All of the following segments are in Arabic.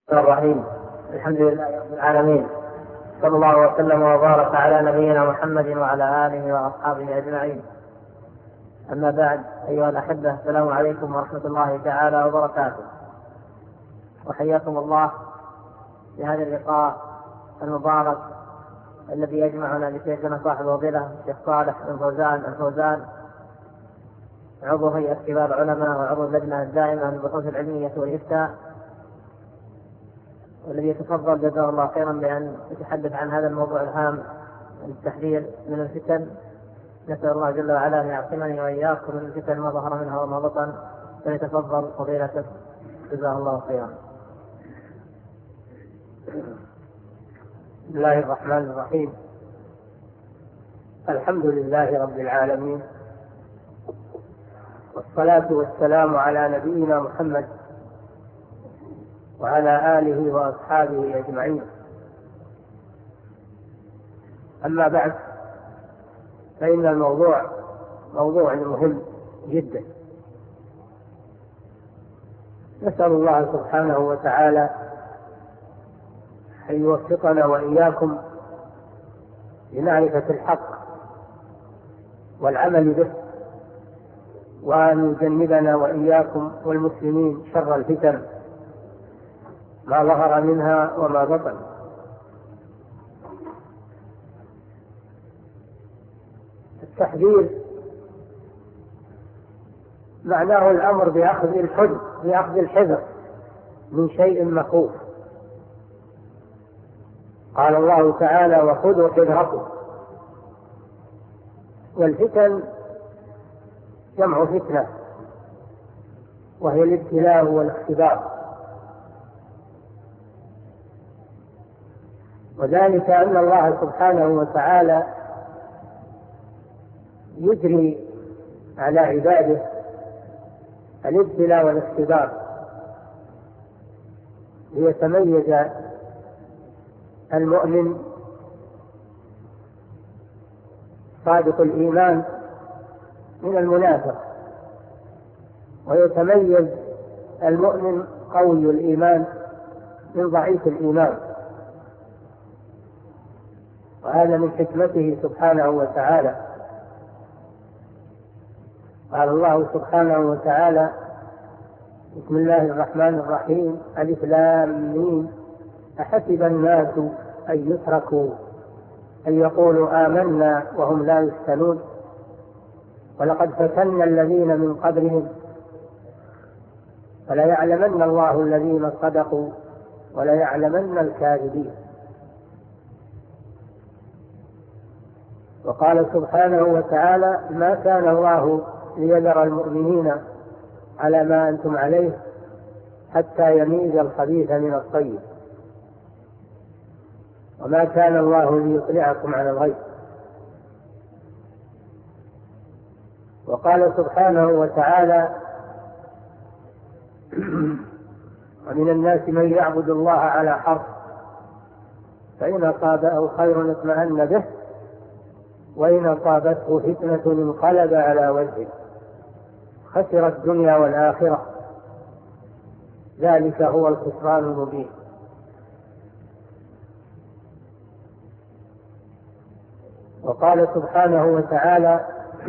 الرحيم. الحمد لله رب العالمين، صلى الله وسلم وبارك على نبينا محمد وعلى آله وأصحابه أجمعين. أما بعد، أيها الأحبة، السلام عليكم ورحمة الله تعالى وبركاته، وحياكم الله في هذا اللقاء المبارك الذي يجمعنا بشيخنا صاحب الفضيلة الشيخ صالح الفوزان، عضو هيئة كبار العلماء وعضو اللجنة الدائمة للبحوث العلمية والإفتاء، والذي يتفضل جزاه الله خيرا بأن يتحدث عن هذا الموضوع الهام، التحذير من الفتن. نسأل الله جل وعلا أن يعصمني وإياكم من الفتن ما ظهر منها وما بطن، فليتفضل فضيلته جزاه الله خيرا. بسم الله الرحمن الرحيم. الحمد لله رب العالمين، والصلاة والسلام على نبينا محمد وعلى آله وأصحابه أجمعين. أما بعد، فإن الموضوع موضوع مهم جدا. نسأل الله سبحانه وتعالى أن يوفقنا وإياكم لمعرفة الحق والعمل به، وأن يجنبنا وإياكم والمسلمين شر الفتن ما ظهر منها وما بطن. التحذير معناه الأمر بأخذ الحذر من شيء مخوف. قال الله تعالى: وخذوا حذركم. والفتن جمع فتنة، وهي الابتلاء والاختبار، وذلك أن الله سبحانه وتعالى يجري على عباده الابتلاء والاختبار ليتميز المؤمن صادق الإيمان من المنافق، ويتميز المؤمن قوي الإيمان من ضعيف الإيمان. وهذا من حكمته سبحانه وتعالى. قال الله سبحانه وتعالى: بسم الله الرحمن الرحيم، ألف لام ميم، أحسب الناس أن يتركوا أن يقولوا آمنا وهم لا يفتنون، ولقد فتنا الذين من قبلهم فليعلمن الله الذين صدقوا وليعلمن الكاذبين. وقال سبحانه وتعالى: ما كان الله ليذر المؤمنين على ما أنتم عليه حتى يميز الخبيث من الطيب، وما كان الله ليطلعكم على الغيب. وقال سبحانه وتعالى: ومن الناس من يعبد الله على حرف، فإن أصابه خير اطمأن به، وإن أصابته فتنة انقلب على وجهه خسر الدنيا والآخرة، ذلك هو الخسران المبين. وقال سبحانه وتعالى: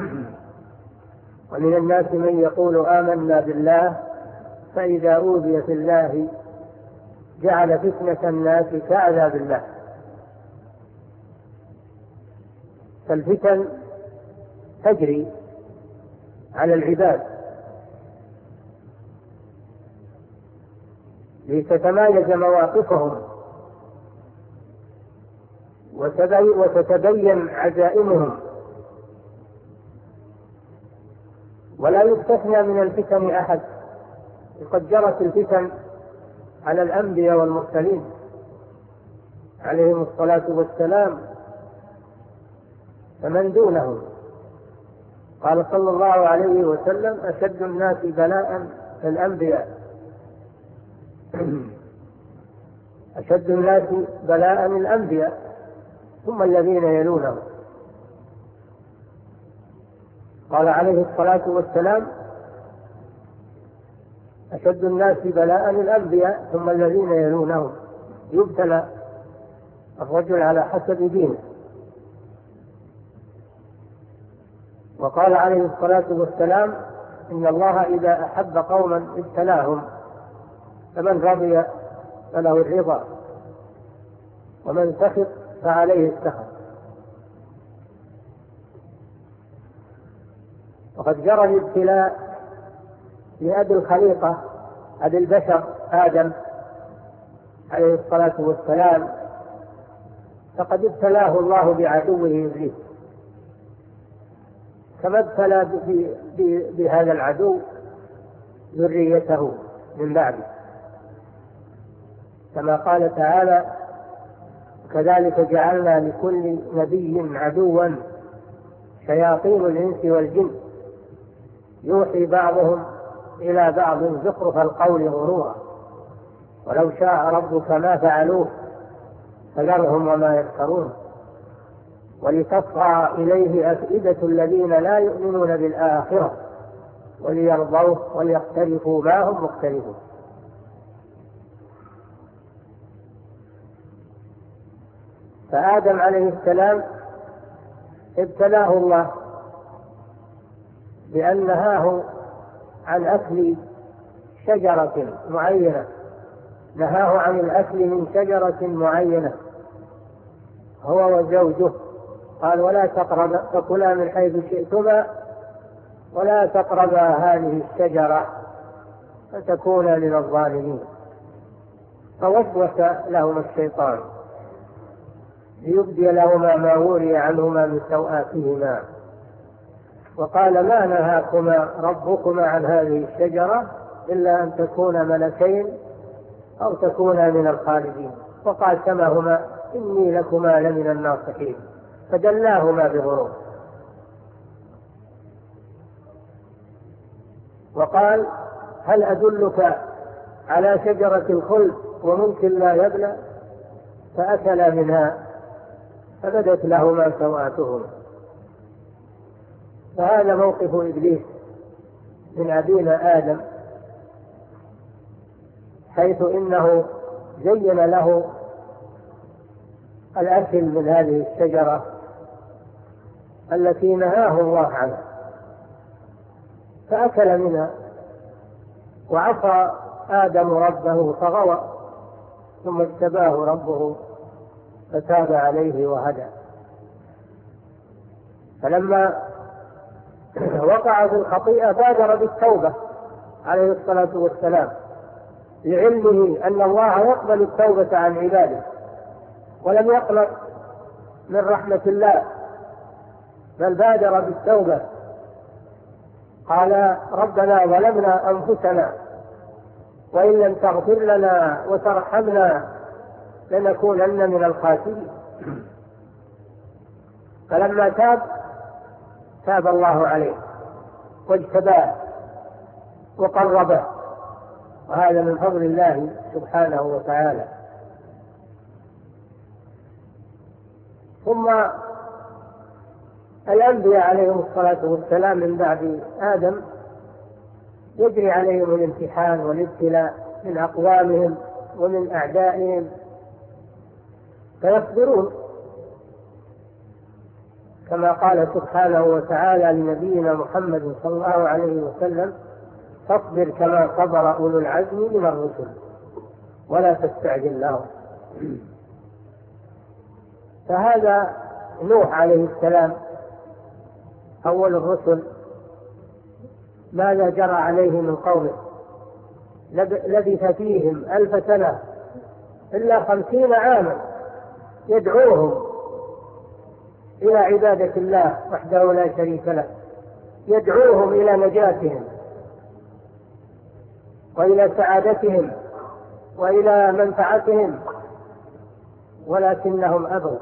ومن الناس من يقول آمنا بالله فإذا أوذي في الله جعل فتنة الناس كعذاب الله. فالفتن تجري على العباد لتتمايز مواقفهم وتتبين عزائمهم، ولا يستثنى من الفتن أحد. قد جرت الفتن على الأنبياء والمرسلين عليهم الصلاة والسلام فمن دونهم. قال صلى الله عليه وسلم: أشد الناس بلاء الأنبياء، أشد الناس بلاء الأنبياء ثم الذين يلونهم. قال عليه الصلاة والسلام: أشد الناس بلاء الأنبياء ثم الذين يلونهم، يبتلى الرجل على حسب دينه. وقال عليه الصلاة والسلام: إن الله إذا أحب قوما ابتلاهم، فمن رضي فله الرضا ومن سخط فعليه السخط. وقد جرى الابتلاء لأبي الخليقة أبي البشر آدم عليه الصلاة والسلام، فقد ابتلاه الله بعدوه إبليس، كما ابتلى بهذا العدو ذريته من بعده، كما قال تعالى: كذلك جعلنا لكل نبي عدوا شياطين الإنس والجن يوحي بعضهم إلى بعض زخرف القول غرورا ولو شاء ربك ما فعلوه فذرهم وما يفترون ولتصغى إليه أفئدة الذين لا يؤمنون بالآخرة وليرضوه وليقترفوا ما هم مقترفون. فآدم عليه السلام ابتلاه الله بأن نهاه عن أكل شجرة معينة، نهاه عن الأكل من شجرة معينة هو وزوجه، قال: ولا تأكلا من حيث شئتما ولا تقربا هذه الشجرة فتكونا من الظالمين. فوسوس لهما الشيطان ليبدي لهما ما وري عنهما من سوآتهما وقال: ما نهاكما ربكما عن هذه الشجرة إلا أن تكونا ملكين أو تكونا من الخالدين. وقاسمهما: إني لكما لمن الناصحين. فدلاهما بغرور. وقال: هل أدلك على شجرة الخلد وملك لا يبلى؟ فأكلا منها فبدت لهما سوآتهما. فهذا موقف إبليس من أبينا آدم، حيث إنه زين له الأكل من هذه الشجرة التي نهاه الله عنها، فأكل منها وعصى آدم ربه فغوى، ثم اجتباه ربه فتاب عليه وهدى. فلما وقع في الخطيئة بادر بالتوبة عليه الصلاة والسلام، لعلمه أن الله يقبل التوبة عن عباده، ولم يقلق من رحمة الله، بل بادر بالتوبة. قال: ربنا ظلمنا أنفسنا وإن لم تغفر لنا وترحمنا لنكونن من الخاسرين. فلما تاب الله عليه واجتباه وقربه، وهذا من فضل الله سبحانه وتعالى. ثم الأنبياء عليهم الصلاة والسلام من بعد آدم يجري عليهم الامتحان والابتلاء من أقوامهم ومن أعدائهم، فيصبرون، كما قال سبحانه وتعالى لنبينا محمد صلى الله عليه وسلم: فاصبر كما صبر أولو العزم من الرسل ولا تستعجل لهم. فهذا نوح عليه السلام أول الرسل، ماذا جرى عليه من قومه؟ لبث فيهم 1000 سنة إلا 50 عاما يدعوهم إلى عبادة الله وحده لا شريك له، يدعوهم إلى نجاتهم وإلى سعادتهم وإلى منفعتهم، ولكنهم أبوا.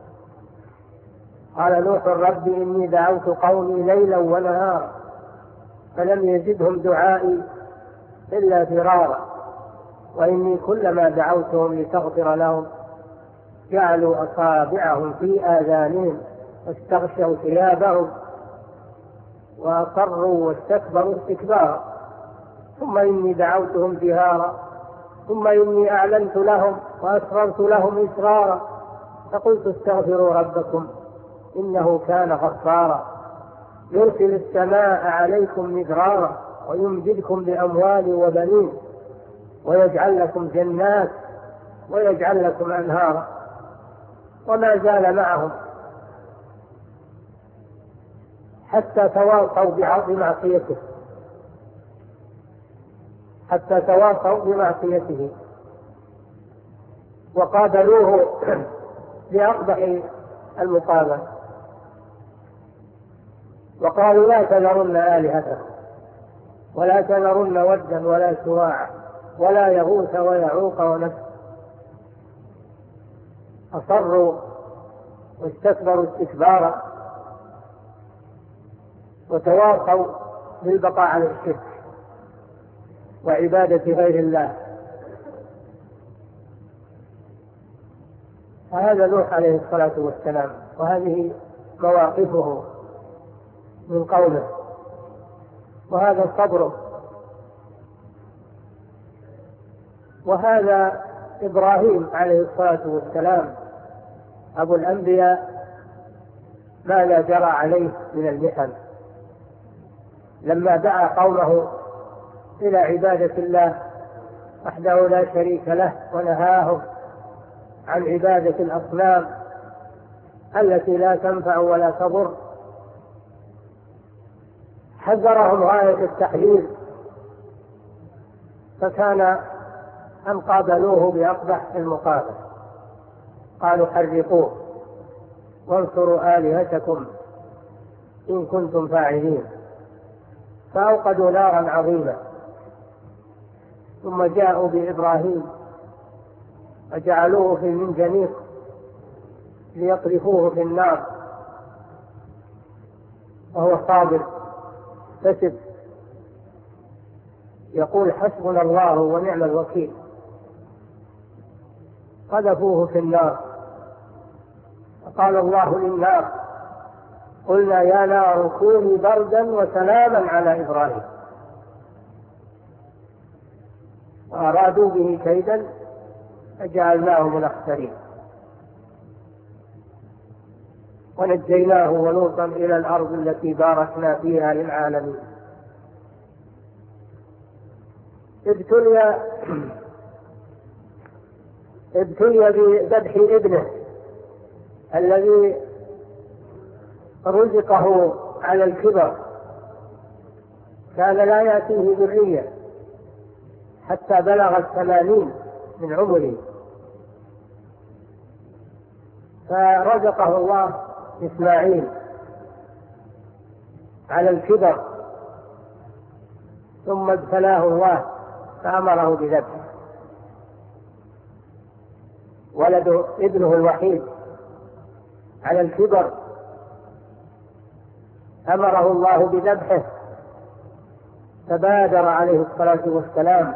قال نوح: رب إني دعوت قومي ليلا ونهارا فلم يزدهم دعائي إلا فرارا وإني كلما دعوتهم لتغفر لهم جعلوا أصابعهم في آذانهم واستغشوا ثيابهم وأصروا واستكبروا استكبارا. ثم إني دعوتهم جهارا ثم إني أعلنت لهم وأسررت لهم إسرارا فقلت استغفروا ربكم إنه كان غفارا يرسل السماء عليكم مدرارا ويمددكم بأموال وبنين ويجعل لكم جنات ويجعل لكم أنهارا. وما زال معهم حتى تواصوا بمعصيته وقابلوه بأقبح المقابل وقالوا لا تذرن آلهتكم ولا تذرن ودا ولا سواعا ولا يغوث ويعوق ونسر. أصروا واستكبروا استكبارا وتواصوا بالبقاء على الشرك وعبادة غير الله. فهذا نوح عليه الصلاة والسلام وهذه مواقفه من قومه وهذا صبره. وهذا إبراهيم عليه الصلاة والسلام أبو الأنبياء ماذا جرى عليه من المحن لما دعا قومه إلى عبادة الله وحده لا شريك له ونهاهم عن عبادة الأصنام التي لا تنفع ولا تضر. حذرهم غاية التحذير فكان أن قابلوه بأقبح المقابل قالوا حرقوه وانصروا آلهتكم إن كنتم فاعلين فأوقدوا نارا عظيمة ثم جاءوا بإبراهيم وجعلوه في المنجنيق ليقذفوه في النار وهو صابر فسد يقول حسبنا الله ونعم الوكيل. قذفوه في النار فقال الله للنار قلنا يا نار كوني بردا وسلاما على إبراهيم وأرادوا به كيدا فجعلناهم الأخسرين ونجيناه ولوطا إلى الأرض التي باركنا فيها للعالمين. ابتلي بذبح ابنه الذي رزقه على الكبر كان لا يأتيه ذرية حتى بلغ 80 من عمره فرزقه الله إسماعيل على الكبر ثم ابتلاه الله فأمره بذبحه. ولد ابنه الوحيد على الكبر أمره الله بذبحه فبادر عليه الصلاة والسلام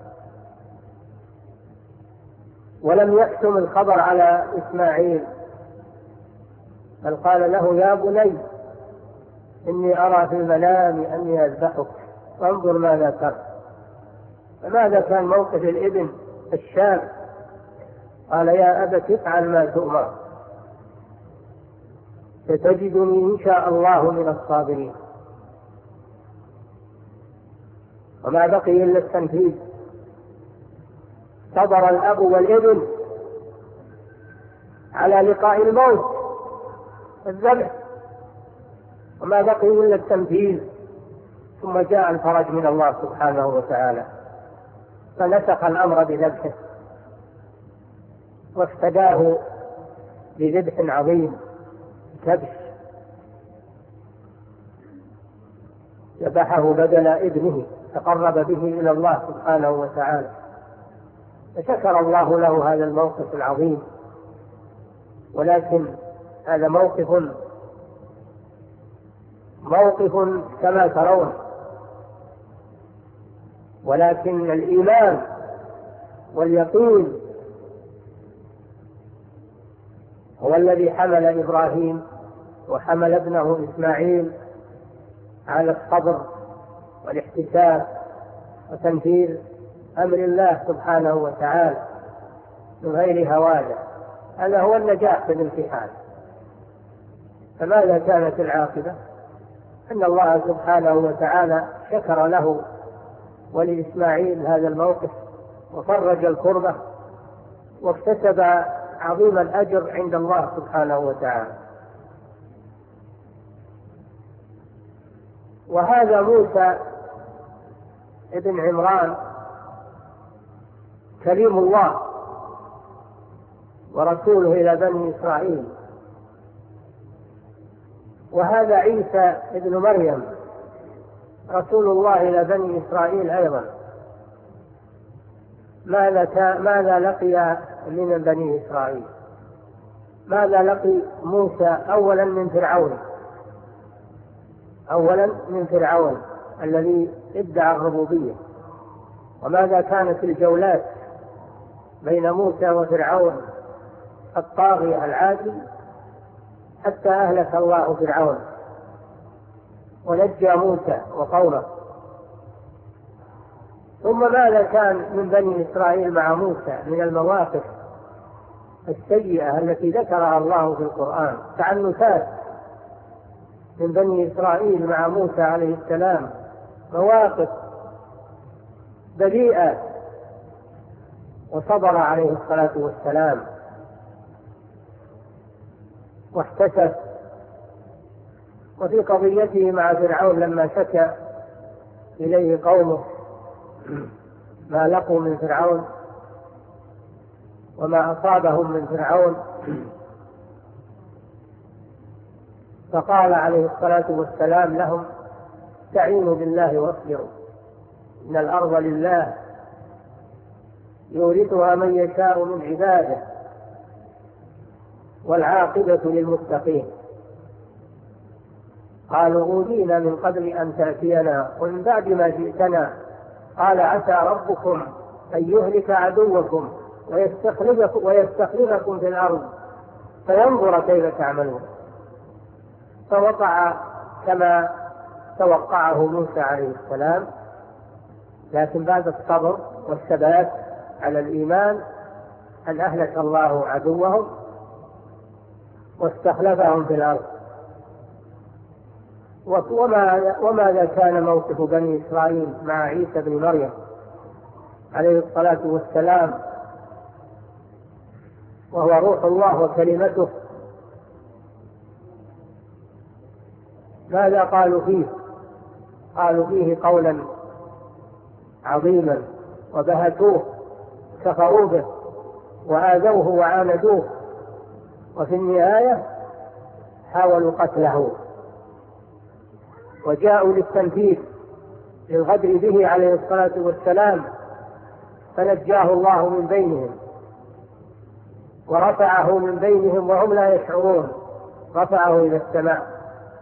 ولم يكتم الخبر على إسماعيل بل قال له يا بني إني أرى في المنام أني أذبحك فانظر ماذا ترى. فماذا كان موقف الابن الشاب؟ قال يا أبت افعل ما تؤمر ستجدني إن شاء الله من الصابرين. وما بقي إلا التنفيذ. صبر الأب والابن على لقاء الموت الذبح وما بقي إلا التنفيذ. ثم جاء الفرج من الله سبحانه وتعالى فنسخ الأمر بذبحه وافتداه بذبح عظيم كبش ذبحه بدل ابنه تقرب به إلى الله سبحانه وتعالى. فشكر الله له هذا الموقف العظيم. ولكن هذا موقف كما ترون، ولكن الإيمان واليقين هو الذي حمل إبراهيم وحمل ابنه إسماعيل على الصبر والاحتساب وتنفيذ أمر الله سبحانه وتعالى من غير هواده. هذا هو النجاح في الامتحان. فماذا كانت العاقبة؟ أن الله سبحانه وتعالى شكر له ولإسماعيل هذا الموقف وفرج الكربة واكتسب عظيم الأجر عند الله سبحانه وتعالى. وهذا موسى ابن عمران كليم الله ورسوله إلى بني إسرائيل، وهذا عيسى ابن مريم رسول الله إلى بني إسرائيل أيضا. ماذا لقي من بني إسرائيل؟ ماذا لقي موسى؟ أولا من فرعون الذي ادعى الربوبية. وماذا كانت الجولات بين موسى وفرعون الطاغية العادي حتى أهلك الله فرعون ونجى موسى وقومه. ثم ماذا كان من بني إسرائيل مع موسى من المواقف السيئة التي ذكرها الله في القرآن؟ تعنتات من بني إسرائيل مع موسى عليه السلام، مواقف بذيئة، وصبر عليه الصلاة والسلام واحتسب. وفي قضيته مع فرعون لما شكى إليه قومه ما لقوا من فرعون وما أصابهم من فرعون، فقال عليه الصلاة والسلام لهم: استعينوا بالله واصبروا، إن الأرض لله يورثها من يشاء من عباده والعاقبة للمتقين. قالوا: أوذينا من قبل أن تأتينا ومن بعد ما جئتنا، قال: عسى ربكم أن يهلك عدوكم ويستخلفكم في الأرض فينظر كيف تعملون. فوقع كما توقعه موسى عليه السلام، لكن بعد الصبر والثبات على الإيمان أن أهلك الله عدوهم واستخلفهم في الأرض. وماذا كان موقف بني إسرائيل مع عيسى بن مريم عليه الصلاة والسلام وهو روح الله وكلمته؟ ماذا قالوا فيه؟ قالوا فيه قولا عظيما وبهتوه، كفروا به وآذوه وعاندوه، وفي النهاية حاولوا قتله وجاءوا للتنفيذ للغدر به عليه الصلاة والسلام، فنجاه الله من بينهم ورفعه من بينهم وهم لا يشعرون، رفعه إلى السماء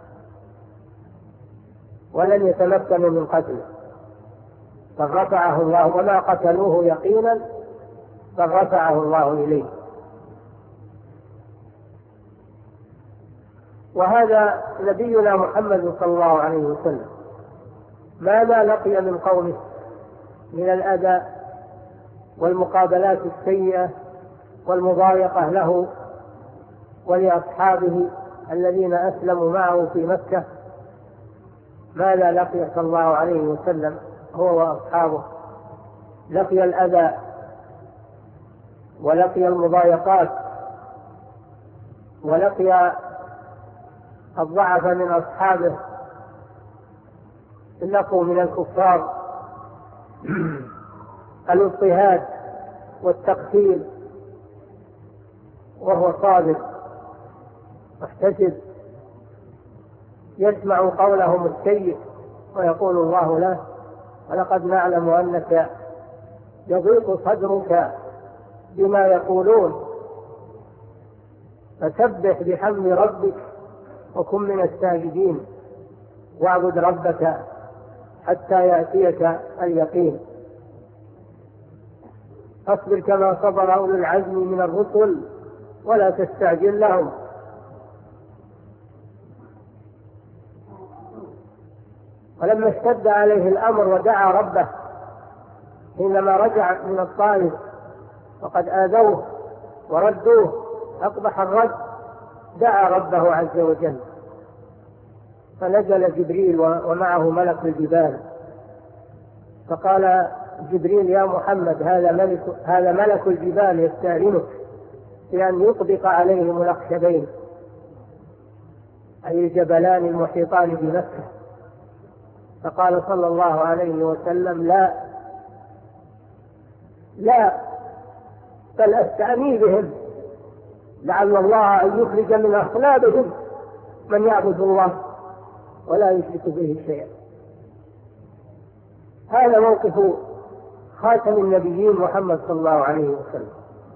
ولم يتمكنوا من قتله، بل رفعه الله، وما قتلوه يقينا بل رفعه الله إليه. وهذا نبينا محمد صلى الله عليه وسلم ماذا لقي من قومه من الأذى والمقابلات السيئة والمضايقة له ولأصحابه الذين أسلموا معه في مكة؟ ماذا لقي صلى الله عليه وسلم هو وأصحابه؟ لقي الأذى ولقي المضايقات ولقي الضعف من أصحابه، لقوا من الكفار الاضطهاد والتقتيل، وهو صادق محتسب يسمع قولهم السيء ويقول الله له: ولقد نعلم أنك يضيق صدرك بما يقولون فسبح بحمد ربك وكن من الساجدين واعبد ربك حتى يأتيك اليقين. فاصبر كما صبر أولو العزم من الرسل ولا تستعجل لهم. ولما اشتد عليه الأمر ودعا ربه حينما رجع من الطائف وقد آذوه وردوه أقبح الرد، دعا ربه عز وجل، فنزل جبريل ومعه ملك الجبال، فقال جبريل: يا محمد، هذا ملك الجبال يستأذنك بأن يطبق عليهم الأخشبين، أي الجبلان المحيطان بمكة. فقال صلى الله عليه وسلم: لا، بل أستعني بهم، لعل الله أن يخرج من أصلابهم من يعبد الله ولا يشرك به شيئا. هذا موقف خاتم النبيين محمد صلى الله عليه وسلم.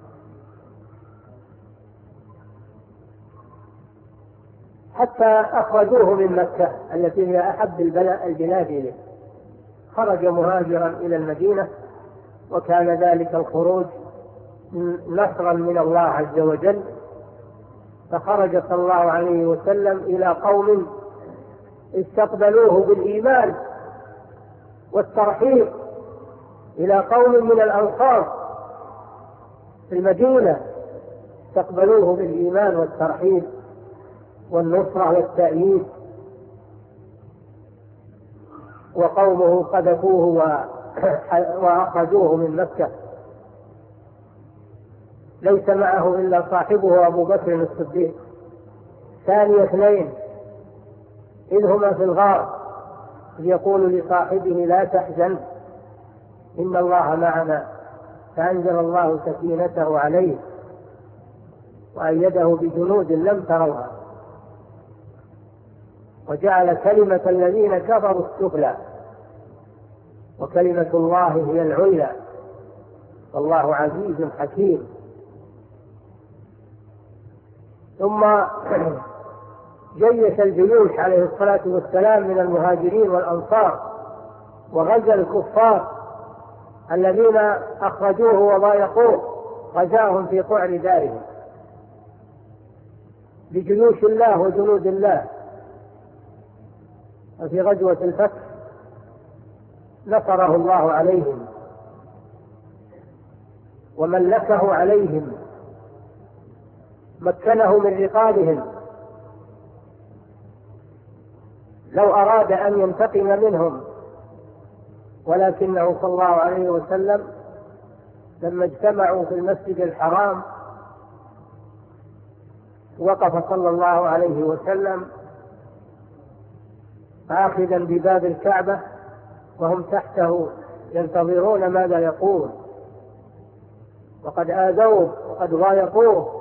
حتى أخرجوه من مكة التي هي أحب البلاد إليه، خرج مهاجرا إلى المدينة، وكان ذلك الخروج نصرا من الله عز وجل. فخرج صلى الله عليه وسلم إلى قوم استقبلوه بالإيمان والترحيب، إلى قوم من الأنصار في المدينة استقبلوه بالإيمان والترحيب والنصرة والتأييد، وقومه قذفوه وأخرجوه من مكة. ليس معه إلا صاحبه أبو بكر الصديق، ثاني اثنين إذ هما في الغار، إذ يقول لصاحبه: لا تحزن إن الله معنا، فأنزل الله سكينته عليه وأيده بجنود لم تروها، وجعل كلمة الذين كفروا السفلى وكلمة الله هي العليا والله عزيز حكيم. ثم جيش الجيوش عليه الصلاة والسلام من المهاجرين والأنصار، وغزا الكفار الذين أخرجوه وضايقوه، غزاهم في قعر دارهم بجيوش الله وجنود الله. وفي غزوة الفتح نصره الله عليهم وملكه عليهم، مكنه من رقابهم. لو أراد أن ينتقم منهم، ولكنه صلى الله عليه وسلم لما اجتمعوا في المسجد الحرام وقف صلى الله عليه وسلم آخذا بباب الكعبة وهم تحته ينتظرون ماذا يقول، وقد آذوه وقد ضايقوه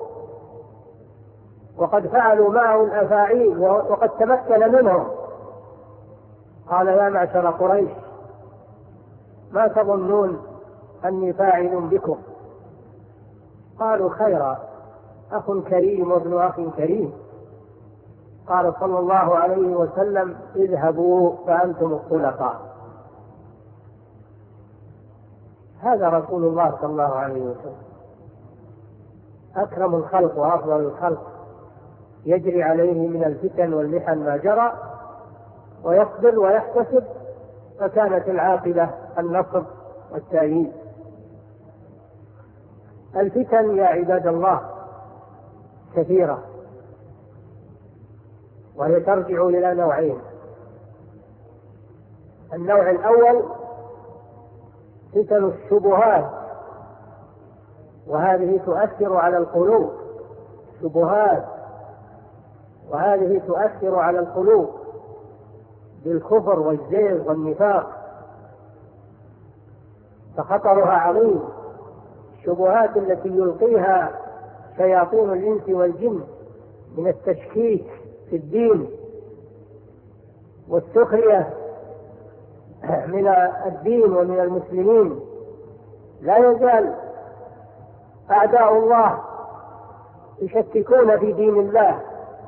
وقد فعلوا معه الأفاعيل وقد تمكن منهم. قال: يا معشر قريش، ما تظنون أني فاعل بكم؟ قالوا: خيرا، أخ كريم وابن أخ كريم. قال صلى الله عليه وسلم: اذهبوا فأنتم الخلفاء. هذا رسول الله صلى الله عليه وسلم، أكرم الخلق وأفضل الخلق، يجري عليه من الفتن والمحن ما جرى، ويصبر ويحتسب، فكانت العاقبة النصر والتأييد. الفتن يا عباد الله كثيرة، وهي ترجع إلى نوعين. النوع الأول فتن الشبهات، وهذه تؤثر على القلوب، شبهات، وهذه تؤثر على القلوب بالكفر والزيغ والنفاق، فخطرها عظيم. الشبهات التي يلقيها شياطين الإنس والجن من التشكيك في الدين والسخرية من الدين ومن المسلمين، لا يزال أعداء الله يشككون في دين الله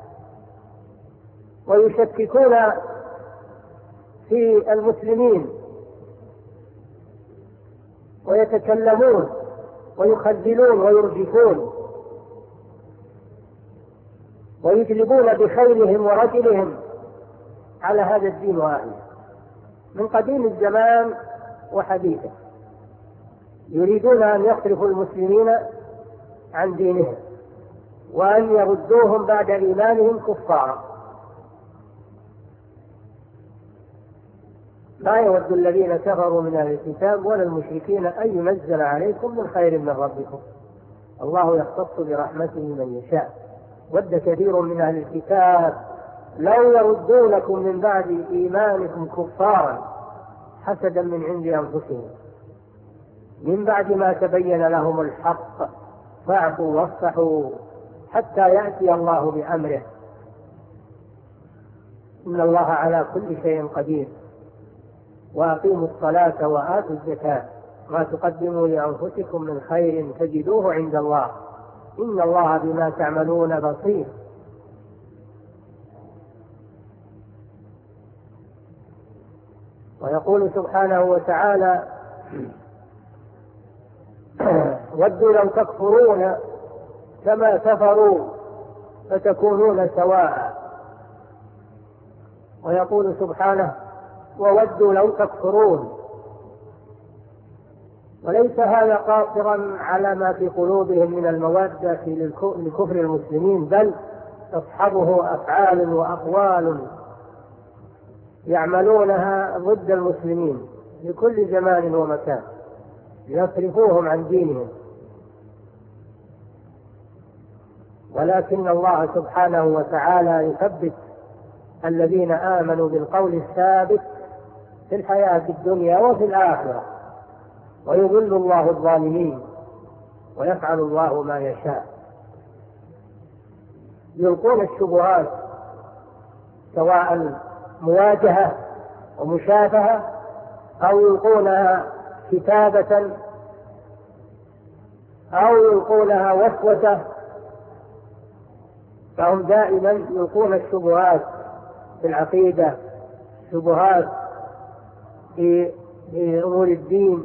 ويشككون في المسلمين، ويتكلمون ويخذلون ويرجفون ويجلبون بخيلهم ورجلهم على هذا الدين وأهله من قديم الزمان وحديثه. يريدون أن يصرفوا المسلمين عن دينهم وأن يردوهم بعد إيمانهم كفارا. لا يود الذين كفروا من أهل الكتاب ولا المشركين أن ينزل عليكم من خير من ربكم، الله يختص برحمته من يشاء. ود كثير من أهل الكتاب لو يردونكم من بعد إيمانكم كفارا حسدا من عند أنفسهم من بعد ما تبين لهم الحق فاعفوا واصفحوا حتى يأتي الله بأمره إن الله على كل شيء قدير. وأقيموا الصلاة وآتوا الزكاة ما تقدموا لأنفسكم من خير تجدوه عند الله إن الله بما تعملون بصير. ويقول سبحانه وتعالى ودوا لو تكفرون كما كفروا فتكونون سواء. ويقول سبحانه وودوا لو تكفرون. وليس هذا قاصرا على ما في قلوبهم من المودة لكفر المسلمين، بل تصحبه أفعال وأقوال يعملونها ضد المسلمين لكل زمان ومكان ليصرفوهم عن دينهم. ولكن الله سبحانه وتعالى يثبت الذين آمنوا بالقول الثابت في الحياة الدنيا وفي الآخرة ويضل الله الظالمين ويفعل الله ما يشاء. يلقون الشبهات سواء مواجهة ومشافهة أو يلقونها كتابة أو يلقونها وسوسة، فهم دائما يلقون الشبهات في العقيدة، شبهات في أمور الدين.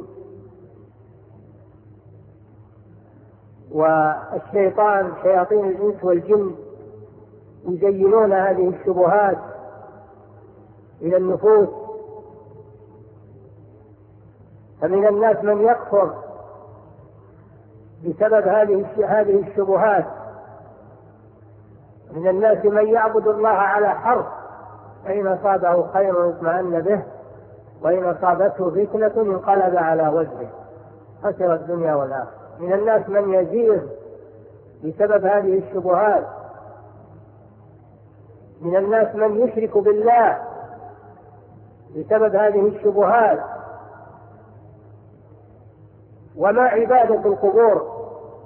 والشيطان شياطين الإنس والجن يزينون هذه الشبهات إلى النفوس، فمن الناس من يكفر بسبب هذه الشبهات. من الناس من يعبد الله على حرف، فإن أصابه خير اطمأن به وإن أصابته فتنة انقلب على وجهه خسر الدنيا والآخرة. من الناس من يزيغ بسبب هذه الشبهات. من الناس من يشرك بالله بسبب هذه الشبهات. وما عبادة القبور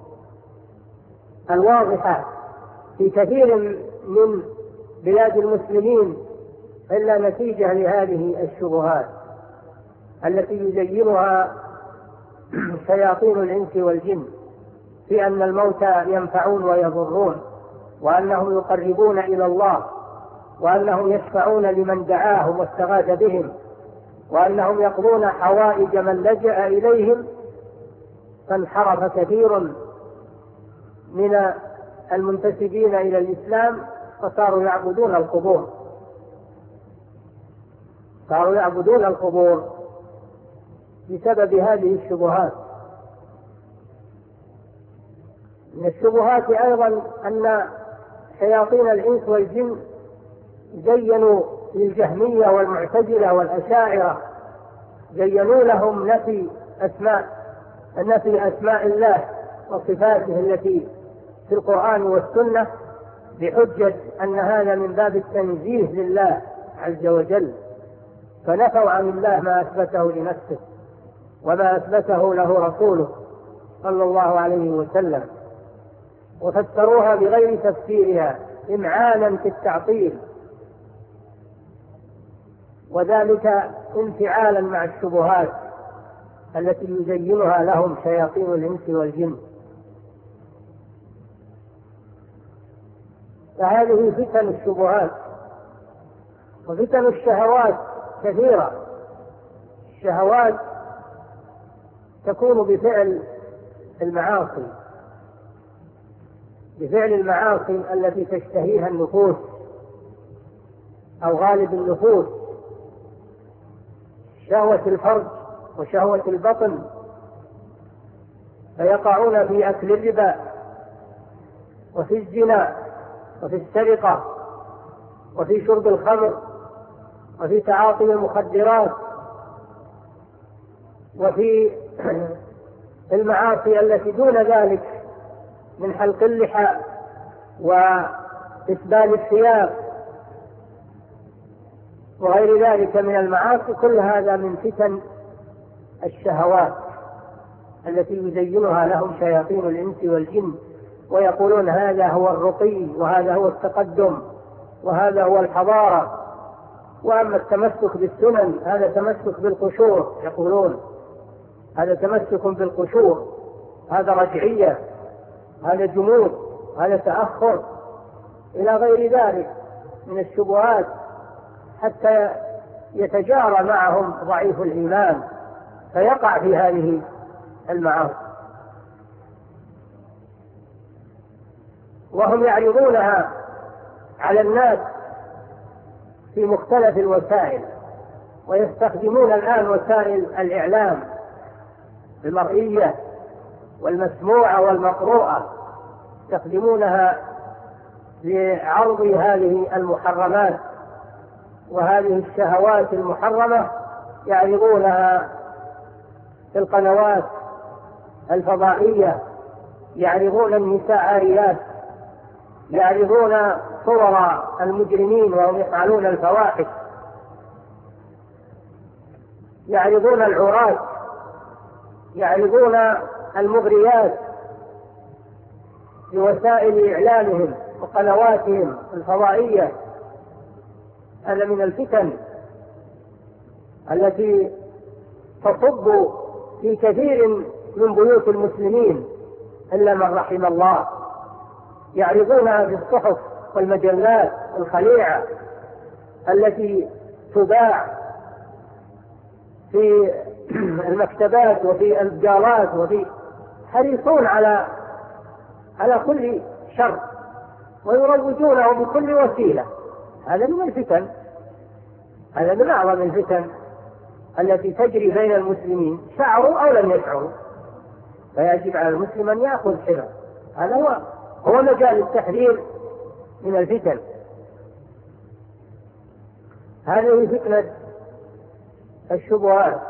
الواضحة في كثير من بلاد المسلمين إلا نتيجة لهذه الشبهات التي يزينها شياطين الإنس والجن في أن الموتى ينفعون ويضرون، وأنهم يقربون إلى الله، وأنهم يشفعون لمن دعاهم واستغاث بهم، وأنهم يقضون حوائج من لجأ إليهم. فانحرف كثير من المنتسبين إلى الإسلام فصاروا يعبدون القبور، صاروا يعبدون القبور بسبب هذه الشبهات. من الشبهات أيضا أن شياطين الإنس والجن زينوا للجهمية والمعتزلة والأشاعرة، زينوا لهم نفي أسماء الله وصفاته التي في القرآن والسنة بحجة أن هذا من باب التنزيه لله عز وجل، فنفوا عن الله ما أثبته لنفسه وما أثبته له رسوله صلى الله عليه وسلم، وفسروها بغير تفسيرها إمعانا في التعطيل، وذلك انفعالا مع الشبهات التي يزينها لهم شياطين الإنس والجن. فهذه فتن الشبهات. وفتن الشهوات كثيرة. الشهوات تكون بفعل المعاصي، بفعل المعاصي التي تشتهيها النفوس أو غالب النفوس، شهوة الفرج وشهوة البطن فيقعون في أكل الربا وفي الزنا وفي السرقة وفي شرب الخمر وفي تعاطي المخدرات وفي المعاصي التي دون ذلك من حلق اللحى وإسبال الثياب وغير ذلك من المعاصي. كل هذا من فتن الشهوات التي يزينها لهم شياطين الإنس والجن، ويقولون هذا هو الرقي وهذا هو التقدم وهذا هو الحضارة. وأما التمسك بالسنن هذا تمسك بالقشور، يقولون هذا تمسك بالقشور، هذا رجعية، هذا جمود، هذا تأخر، إلى غير ذلك من الشبهات، حتى يتجارى معهم ضعيف الإيمان فيقع في هذه المعاصي. وهم يعرضونها على الناس في مختلف الوسائل، ويستخدمون الآن وسائل الإعلام المرئية والمسموعة والمقروءة، يستخدمونها لعرض هذه المحرمات وهذه الشهوات المحرمة، يعرضونها في القنوات الفضائية، يعرضون النساء عاريات، يعرضون صور المجرمين وهم يفعلون الفواحش، يعرضون العراة، يعرضون المغريات بوسائل إعلامهم وقنواتهم الفضائية. هذا من الفتن التي تصب في كثير من بيوت المسلمين إلا من رحم الله، يعرضونها في الصحف والمجلات الخليعة التي تباع في المكتبات وفي الجارات، وفي حريصون على كل شر ويروجونه بكل وسيلة. هذا من الفتن، هذا من أعظم الفتن التي تجري بين المسلمين، شعروا أو لم يشعروا. فيجب على المسلم أن يأخذ حذره. هذا هو مجال التحذير من الفتن. هذه فتنة الشبهات.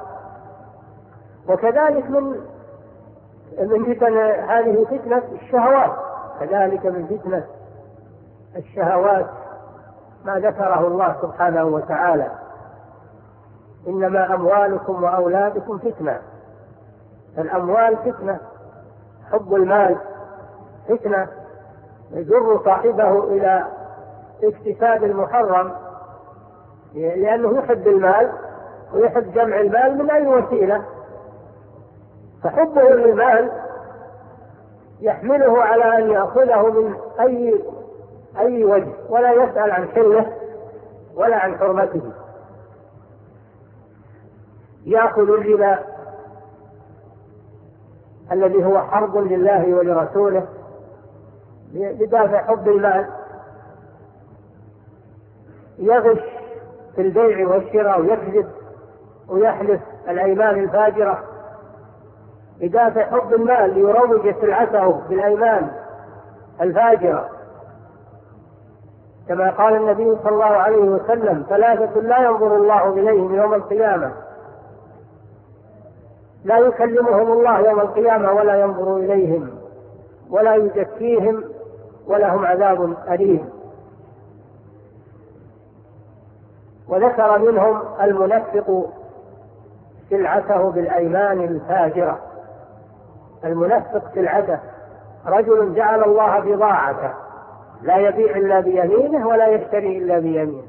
وكذلك من فتن هذه فتنة الشهوات، كذلك من فتنة الشهوات ما ذكره الله سبحانه وتعالى: إنما أموالكم وأولادكم فتنة. الأموال فتنة، حب المال فتنة، يجر صاحبه إلى اكتساب المحرم، لأنه يحب المال ويحب جمع المال من أي وسيلة، فحبه للمال يحمله على أن يأخذه من أي وجه، ولا يسأل عن حله ولا عن حرمته. يأخذ الربا الذي هو حرب لله ولرسوله بدافع حب المال، يغش في البيع والشراء ويكذب ويحلف الأيمان الفاجرة بدافع حب المال ليروج سلعته بالأيمان الفاجرة، كما قال النبي صلى الله عليه وسلم: ثلاثة لا ينظر الله إليهم يوم القيامة، لا يكلمهم الله يوم القيامة ولا ينظر إليهم ولا يزكيهم ولهم عذاب أليم. وذكر منهم المنفق سلعته بالأيمان الفاجرة. المنفق سلعته رجل جعل الله بضاعته، لا يبيع إلا بيمينه ولا يشتري إلا بيمينه،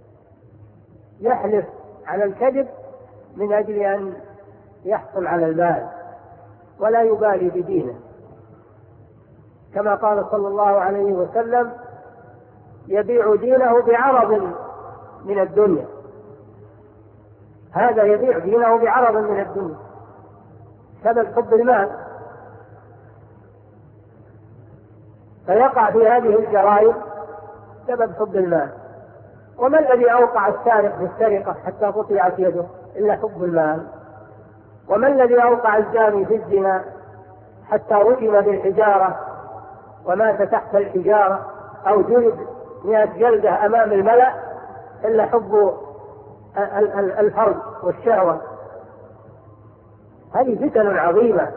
يحلف على الكذب من أجل أن يحصل على المال ولا يبالي بدينه، كما قال صلى الله عليه وسلم: يبيع دينه بعرض من الدنيا. هذا يبيع دينه بعرض من الدنيا سبب حب المال، فيقع في هذه الجرائم سبب حب المال. وما الذي أوقع السارق بالسرقة حتى قطعت يده إلا حب المال؟ وما الذي أوقع الزاني في الزنا حتى رجم بالحجارة ومات تحت الحجارة، أو جلد 100 جلدة أمام الملأ إلا حب الفرج والشهوة. هذه فتن عظيمة،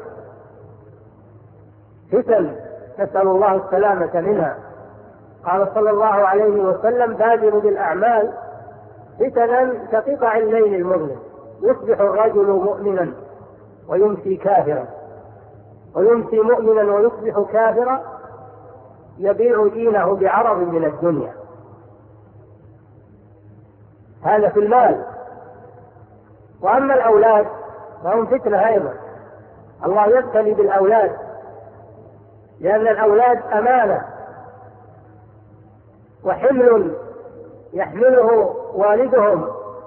فتن نسأل الله السلامة منها. قال صلى الله عليه وسلم: بادروا بالأعمال فتنا كقطع الليل المظلم، يصبح الرجل مؤمنا ويمسي كافرا، ويمسي مؤمنا ويصبح كافرا، يبيع دينه بعرض من الدنيا. هذا في المال. وأما الأولاد فهم فتنة أيضا، الله يبتلي بالأولاد، لأن الأولاد أمانة وحمل يحمله والدهم،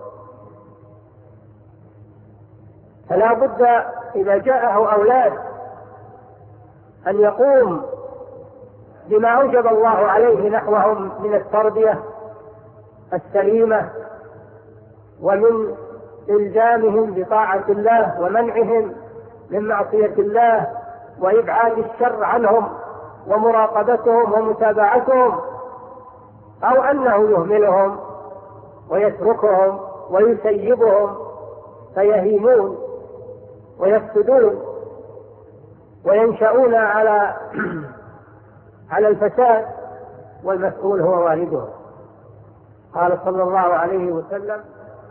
فلا بد إذا جاءه أولاد أن يقوم بما أوجب الله عليه نحوهم من التربية السليمة، ومن إلزامهم بطاعة الله ومنعهم من معصية الله وإبعاد الشر عنهم ومراقبتهم ومتابعتهم، أو أنه يهملهم ويتركهم ويسيبهم فيهيمون ويفسدون وينشأون على الفساد، والمسؤول هو والدهم. قال صلى الله عليه وسلم: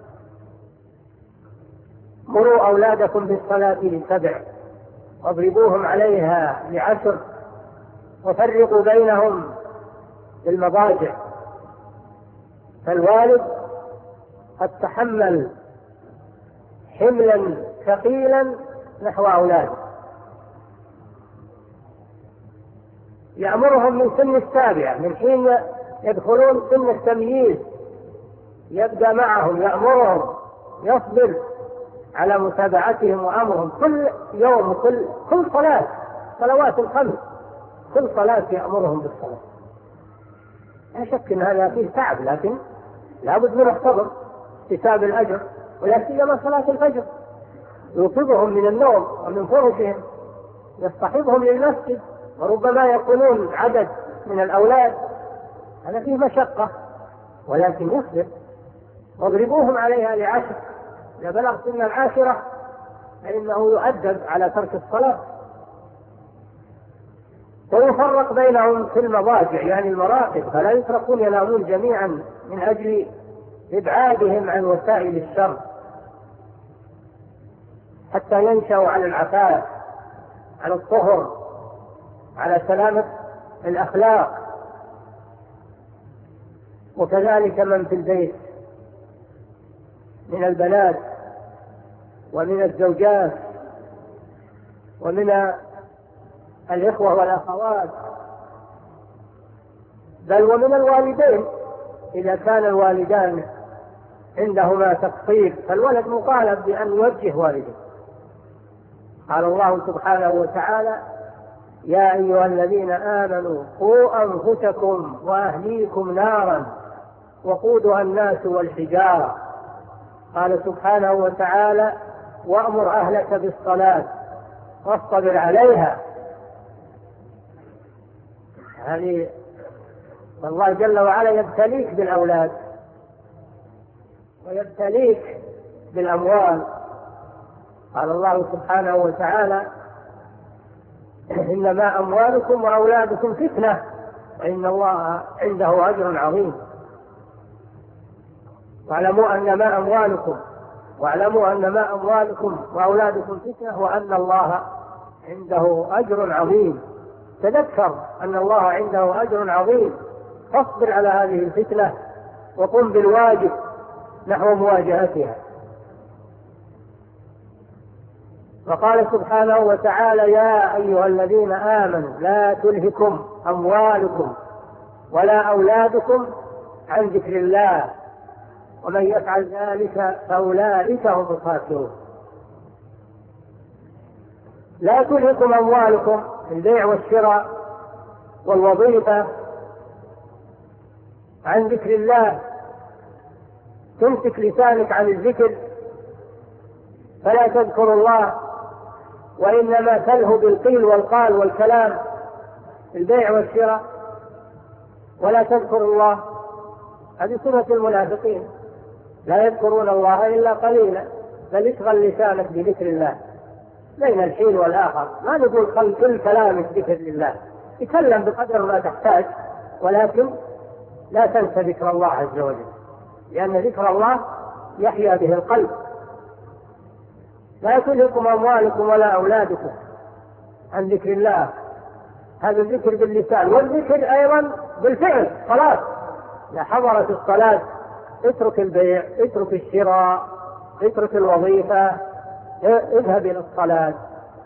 مروا أولادكم بالصلاة ل7 واضربوهم عليها ل10 وفرقوا بينهم في المضاجع. فالوالد قد تحمل حملا ثقيلا نحو أولاده، يأمرهم من سن 7، من حين يدخلون سن التمييز يبدأ معهم يأمرهم، يصبر على متابعتهم وأمرهم كل يوم وكل صلوات 5، كل صلاة يأمرهم بالصلاة. لا شك أن هذا فيه تعب، لكن لا بد من الصبر اكتساب الأجر، ولا سيما صلاة الفجر يوقظهم من النوم ومن فرشهم، يصطحبهم للمسجد، وربما يكونون عدد من الأولاد، هذا فيه مشقة، ولكن يصبر. واضربوهم عليها ل10، إذا بلغ سن 10 فإنه يؤدب على ترك الصلاة. ويفرق بينهم في المضاجع، يعني المراقد، فلا يتركون ينامون جميعا من أجل إبعادهم عن وسائل الشر، حتى ينشأوا على العفاف، على الطهر، على سلامة الأخلاق. وكذلك من في البيت من البنات ومن الزوجات ومن الإخوة والأخوات، بل ومن الوالدين إذا كان الوالدان عندهما تقصير، فالولد مطالب بأن يوجه والده. قال الله سبحانه وتعالى: يا أيها الذين آمنوا قوا أنفسكم وأهليكم نارا وقودها الناس والحجارة. قال سبحانه وتعالى: وأمر أهلك بالصلاة واصطبر عليها. يعني الله جل وعلا يبتليك بالأولاد ويبتليك بالأموال. قال الله سبحانه وتعالى: إنما أموالكم وأولادكم فتنة وإن الله عنده أجر عظيم. واعلموا أن ما أموالكم وأولادكم فتنة وأن الله عنده أجر عظيم. تذكر أن الله عنده أجر عظيم، فاصبر على هذه الفتنة وقم بالواجب نحو مواجهتها. وقال سبحانه وتعالى: يا أيها الذين آمنوا لا تلهكم أموالكم ولا أولادكم عن ذكر الله ومن يفعل ذلك فأولئك هم الخاسرون. لا تلهكم أموالكم، البيع والشراء والوظيفة، عن ذكر الله، تمسك لسانك عن الذكر، فلا تذكر الله وإنما تلهو بالقيل والقال والكلام، البيع والشراء، ولا تذكر الله. هذه صفة المنافقين، لا يذكرون الله إلا قليلا، بل اشغل لسانك بذكر الله بين الحين والآخر. ما نقول خل كل كلامك ذكر لله، تكلم بقدر ما تحتاج، ولكن لا تنسى ذكر الله عز وجل، لأن ذكر الله يحيا به القلب. لا تلهكم أموالكم ولا أولادكم عن ذكر الله. هذا الذكر باللسان، والذكر أيضا بالفعل. خلاص لا حضرت الصلاة اترك البيع، اترك الشراء، اترك الوظيفة، اذهب إلى الصلاة،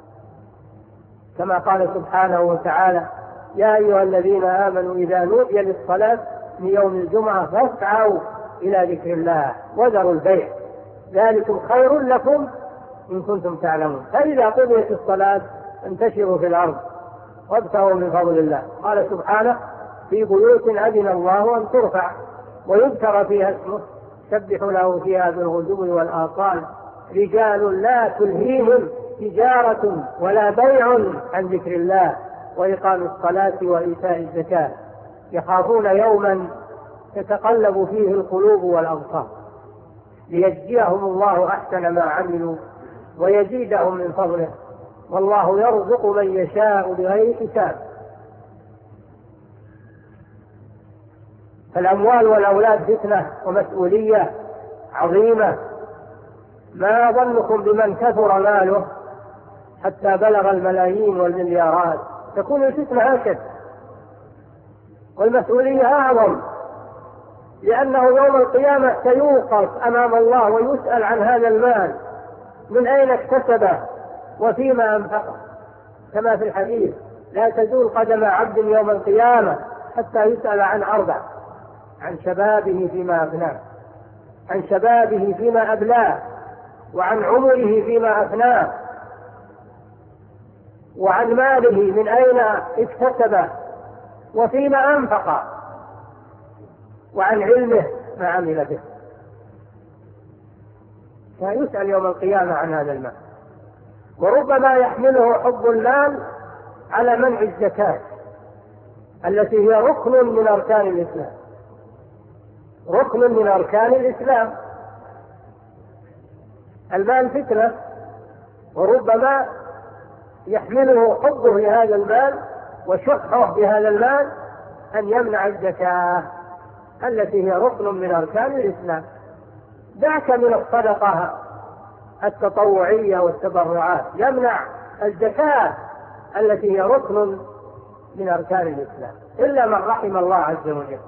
كما قال سبحانه وتعالى: يا أيها الذين آمنوا إذا نودي للصلاة من يوم الجمعة فاسعوا إلى ذكر الله وذروا البيع ذلكم خير لكم إن كنتم تعلمون. فإذا قضيت الصلاة انتشروا في الأرض وابتغوا من فضل الله. قال سبحانه: في بيوت أذن الله أن ترفع ويذكر فيها اسمه يسبح له فيها بالغدو والآصال رجال لا تلهيهم تجارة ولا بيع عن ذكر الله وإقام الصلاة وإيتاء الزكاة يخافون يوما تتقلب فيه القلوب والأبصار ليجزيهم الله أحسن ما عملوا ويزيدهم من فضله والله يرزق من يشاء بغير حساب. فالأموال والأولاد فتنة ومسؤولية عظيمة. ما ظنكم بمن كثر ماله حتى بلغ الملايين والمليارات؟ تكون الفتنة أشد والمسؤولية أعظم، لأنه يوم القيامة سيوقف أمام الله ويسأل عن هذا المال من أين اكتسبه وفيما أنفقه، كما في الحديث: لا تزول قدم عبد يوم القيامة حتى يسأل عن أربع: عن شبابه فيما أفناه، عن شبابه فيما أبلاه، وعن عمره فيما أفناه، وعن ماله من أين اكتسبه وفيما أنفقه، وعن علمه ما عمل به. فيسأل يوم القيامة عن هذا المال. وربما يحمله حب المال على منع الزكاة التي هي ركن من أركان الإسلام، ركن من أركان الإسلام. المال فتنة، وربما يحمله حبه لهذا المال وشحه بهذا المال أن يمنع الزكاة التي هي ركن من أركان الإسلام. دعك من الصدقة التطوعية والتبرعات، يمنع الزكاة التي هي ركن من أركان الإسلام إلا من رحم الله عز وجل.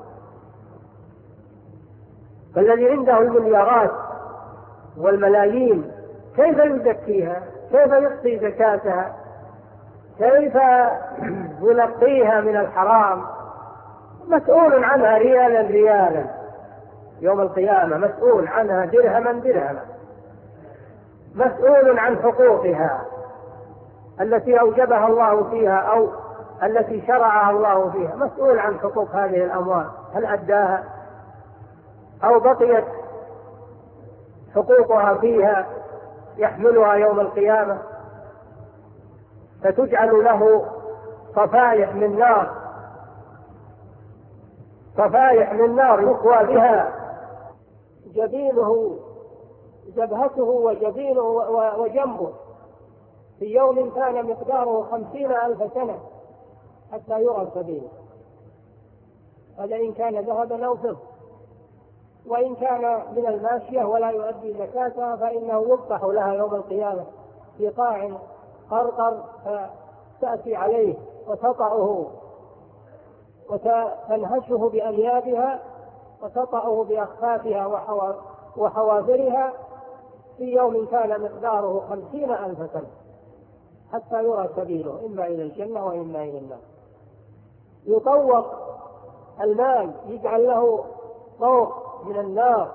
فالذي عنده المليارات والملايين كيف يزكيها؟ كيف يعطي زكاتها؟ كيف ينقيها من الحرام؟ مسؤول عنها ريالا ريالا يوم القيامة، مسؤول عنها درهما درهما، مسؤول عن حقوقها التي أوجبها الله فيها أو التي شرعها الله فيها، مسؤول عن حقوق هذه الأموال، هل أداها أو بقيت حقوقها فيها يحملها يوم القيامة، فتجعل له صفائح من نار، صفائح من نار يقوى بها جبينه، جبهته وجبينه وجنبه في يوم كان مقداره 50,000 سنة حتى يرى سبيله. هذا إن كان ذهبا أو فضة. وإن كان من الماشية ولا يؤدي زكاتها فإنه يفتح لها يوم القيامة في قاع قرقر فتأتي عليه وتطأه وتنهشه بأنيابها وتطأه بأخفافها وحوافرها في يوم كان مقداره 50,000 سنة حتى يرى سبيله إما إلى الجنة وإما إلى النار. يطوق المال، يجعل له طوق من النار.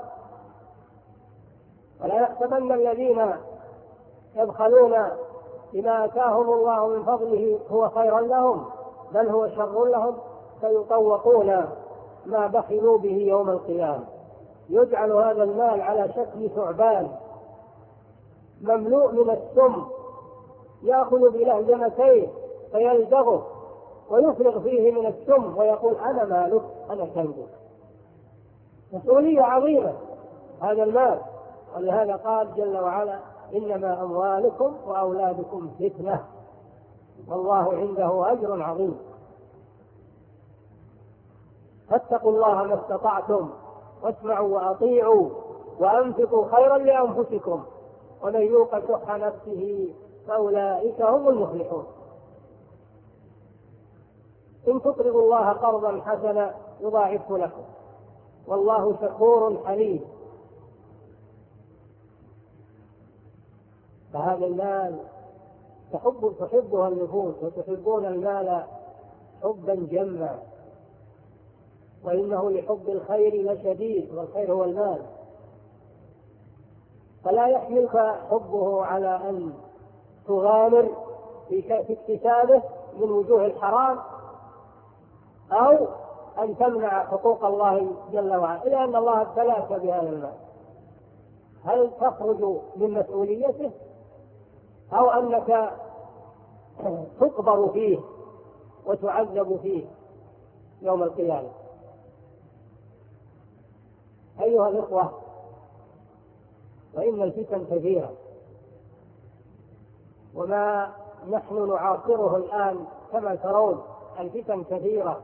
ولا يحسبن الذين يبخلون بما آتاهم الله من فضله هو خيرا لهم بل هو شر لهم فيطوقون ما بخلوا به يوم القيامة. يجعل هذا المال على شكل ثعبان مملوء من السم يأخذ بلهجمتيه فيلدغه ويفرغ فيه من السم ويقول أنا مالك أنا كنزك. مسؤولية عظيمة هذا المال. ولهذا قال جل وعلا إنما أموالكم وأولادكم فتنة والله عنده أجر عظيم. فاتقوا الله ما استطعتم واسمعوا وأطيعوا وأنفقوا خيرا لأنفسكم ومن يوق شح نفسه فأولئك هم المفلحون. إن تقرضوا الله قرضا حسنا يضاعفه لكم والله شكور حليم. فهذا المال تحبها النفوس وتحبون المال حبا جما، وإنه لحب الخير لشديد، والخير هو المال. فلا يحملك حبه على أن تغامر في اكتسابه من وجوه الحرام أو أن تمنع حقوق الله جل وعلا، إلا أن الله ابتلاك بهذا المال. هل تخرج من مسؤوليته أو أنك تقبر فيه وتعذب فيه يوم القيامة؟ أيها الإخوة، وإن الفتن كثيرة، وما نحن نعاصره الآن كما ترون الفتن كثيرة،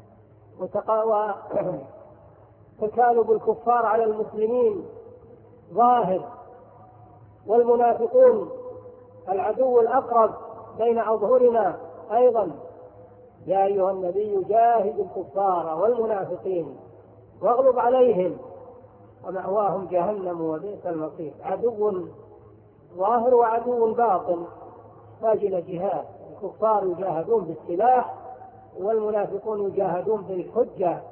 وتكالب الكفار على المسلمين ظاهر، والمنافقون العدو الأقرب بين أظهرنا أيضا. يا أيها النبي جاهد الكفار والمنافقين واغلب عليهم ومأواهم جهنم وبئس المصير. عدو ظاهر وعدو باطن يحتاج إلى جهاد. الكفار يجاهدون بالسلاح والمنافقون يجاهدون بالحجة.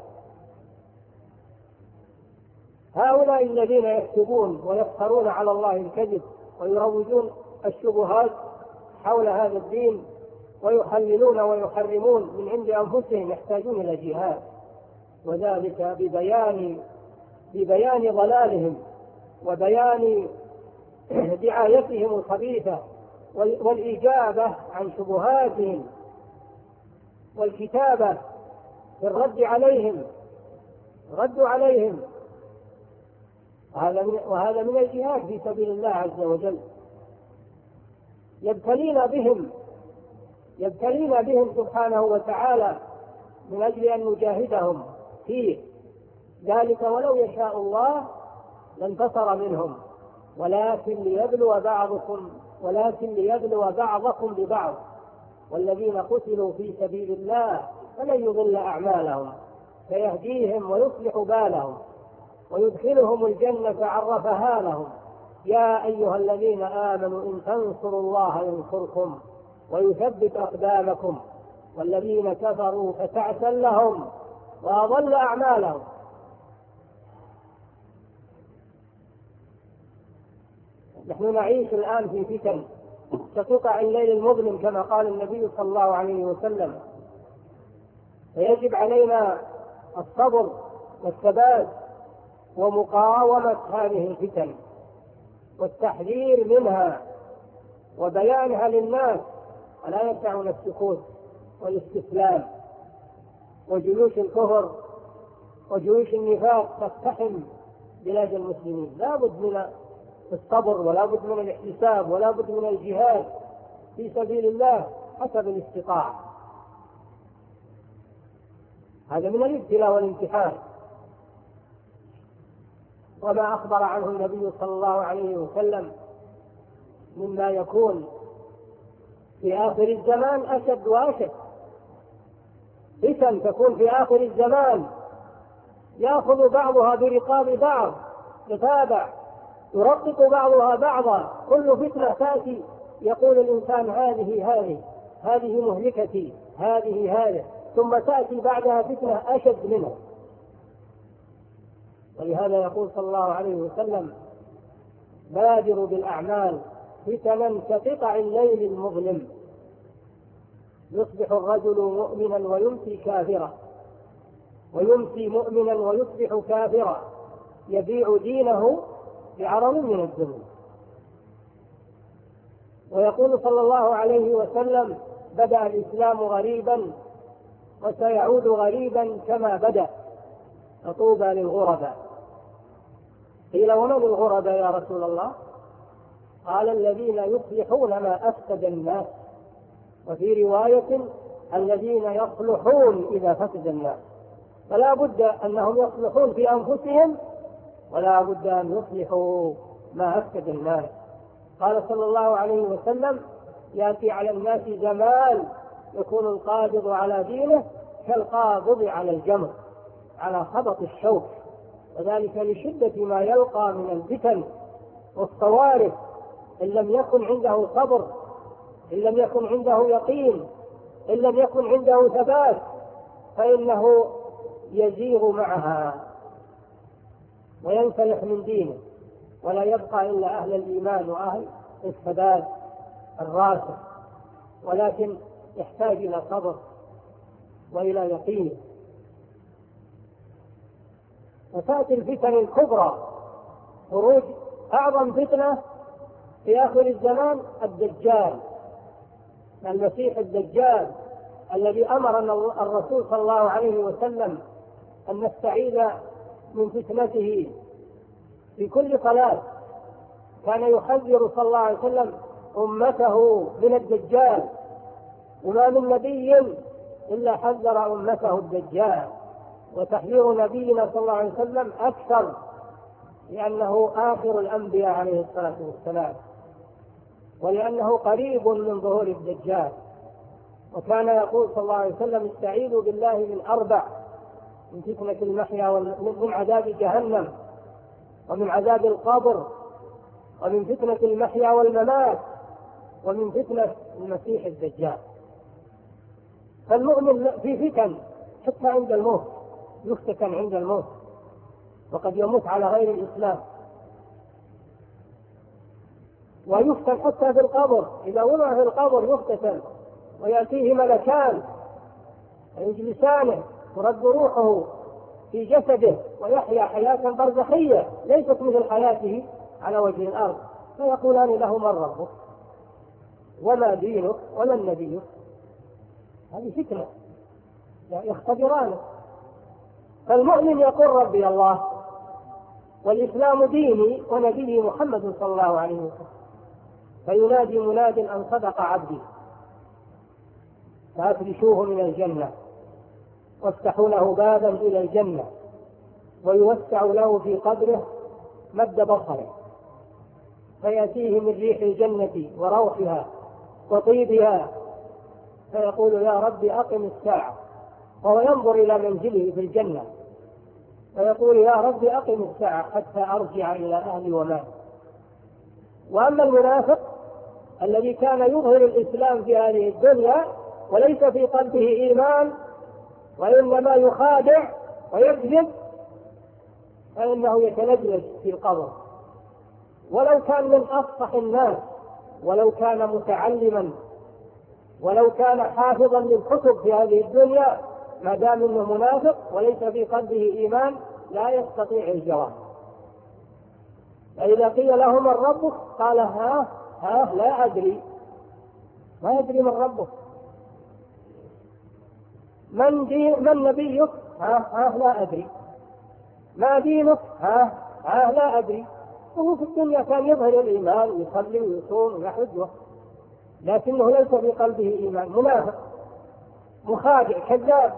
هؤلاء الذين يكتبون ويفترون على الله الكذب ويروجون الشبهات حول هذا الدين ويحللون ويحرمون من عند أنفسهم يحتاجون إلى جهاد، وذلك ببيان ضلالهم وبيان دعايتهم الخبيثة والإجابة عن شبهاتهم والكتابة في الرد عليهم. ردوا عليهم، وهذا من الجهاد في سبيل الله عز وجل. يبتلينا بهم سبحانه وتعالى من أجل أن نجاهدهم فيه. ذلك ولو يشاء الله لانتصر منهم ولكن ليبلو بعضكم ببعض. والذين قتلوا في سبيل الله فلن يضل أعمالهم فيهديهم ويصلح بالهم ويدخلهم الجنة عرفها لهم. يا أيها الذين آمنوا إن تنصروا الله ينصركم ويثبت أقدامكم والذين كفروا فتعسا لهم وأضل أعمالهم. نحن نعيش الآن في فتن كقطع الليل المظلم كما قال النبي صلى الله عليه وسلم، فيجب علينا الصبر والثبات ومقاومة هذه الفتن والتحذير منها وبيانها للناس، ولا يسعنا السكوت والاستسلام. وجيوش الكفر وجيوش النفاق تقتحم بلاد المسلمين. لا بد من الصبر ولا بد من الاحتساب ولا بد من الجهاد في سبيل الله حسب الاستطاعة. هذا من الابتلاء والامتحان. وما أخبر عنه النبي صلى الله عليه وسلم مما يكون في آخر الزمان أشد وأشد. فتن تكون في آخر الزمان يأخذ بعضها برقاب بعض، يتابع يرقق بعضها بعضا. كل فتنة تأتي يقول الإنسان هذه مهلكتي، هذه ثم تأتي بعدها فتنة أشد منها. ولهذا يقول صلى الله عليه وسلم بادروا بالأعمال فتنا كقطع الليل المظلم. يصبح الرجل مؤمنا ويمسي كافرا، ويمسي مؤمنا ويصبح كافرا، يبيع دينه بعرض من الدنيا. ويقول صلى الله عليه وسلم: بدأ الإسلام غريبا وسيعود غريبا كما بدأ، فطوبى للغرباء. قيل: ومن الغرباء يا رسول الله؟ قال: الذين يصلحون ما أفسد الناس، وفي رواية: الذين يصلحون إذا فسد الناس. فلا بد أنهم يصلحون في أنفسهم، ولا بد أن يصلحوا ما أفسد الناس. قال صلى الله عليه وسلم: يأتي على الناس زمان يكون القابض على دينه كالقابض على الجمر على خبط الشوك، وذلك لشدة ما يلقى من الفتن والصوارف. إن لم يكن عنده صبر، إن لم يكن عنده يقين، إن لم يكن عنده ثبات، فإنه يزيغ معها وينسلخ من دينه، ولا يبقى إلا أهل الإيمان وأهل الثبات الراسخ، ولكن يحتاج إلى صبر وإلى يقين. وتأتي الفتن الكبرى، خروج أعظم فتنة في آخر الزمان الدجال، المسيح الدجال، الذي أمرنا الرسول صلى الله عليه وسلم أن نستعيذ من فتنته في كل صلاة. كان يحذر صلى الله عليه وسلم أمته من الدجال، وما من نبي إلا حذر أمته الدجال، وتحذير نبينا صلى الله عليه وسلم أكثر، لأنه آخر الأنبياء عليه الصلاة والسلام، ولأنه قريب من ظهور الدجال. وكان يقول صلى الله عليه وسلم: استعيذوا بالله من 4: من فتنة المحيا من عذاب جهنم، ومن عذاب القبر، ومن فتنة المحيا والممات، ومن فتنة المسيح الدجال. فالمؤمن في فتن حتى عند الموت، يفتتن عند الموت، وقد يموت على غير الإسلام، ويفتن حتى في القبر. إذا وضع في القبر يفتتن، ويأتيه ملكان ويجلسانه، ترد روحه في جسده، ويحيا حياة برزخية ليست مثل حياته على وجه الأرض، فيقولان له: من ربك؟ وما دينك؟ ومن نبيك؟ هذه فتنة يختبرانه. فالمؤمن يقول: ربي الله، والإسلام ديني، ونبي محمد صلى الله عليه وسلم. فينادي مناد: أن صدق عبدي، فأفرشوه من الجنة، وافتحوا له بابا إلى الجنة، ويوسع له في قبره مد بصره، فيأتيه من ريح الجنة وروحها وطيبها، فيقول: يا رب أقم الساعة. وهو ينظر إلى منزله في الجنة، فيقول: يا رب أقم الساعة حتى أرجع إلى أهلي ومالي. وأما المنافق الذي كان يظهر الإسلام في هذه الدنيا وليس في قلبه إيمان، وإنما يخادع ويكذب، فإنه يتلجلج في القبر، ولو كان من أفصح الناس، ولو كان متعلما، ولو كان حافظا للكتب في هذه الدنيا، ما دام انه منافق وليس في قلبه ايمان لا يستطيع الجواب. فاذا قيل له: من ربك؟ قال: لا ادري. ما يدري من ربه. من نبيك؟ لا ادري. ما دينك؟ لا ادري. وهو في الدنيا كان يظهر الايمان ويصلي ويصوم ويحج، لكنه ليس في قلبه ايمان، منافق مخادع كذاب.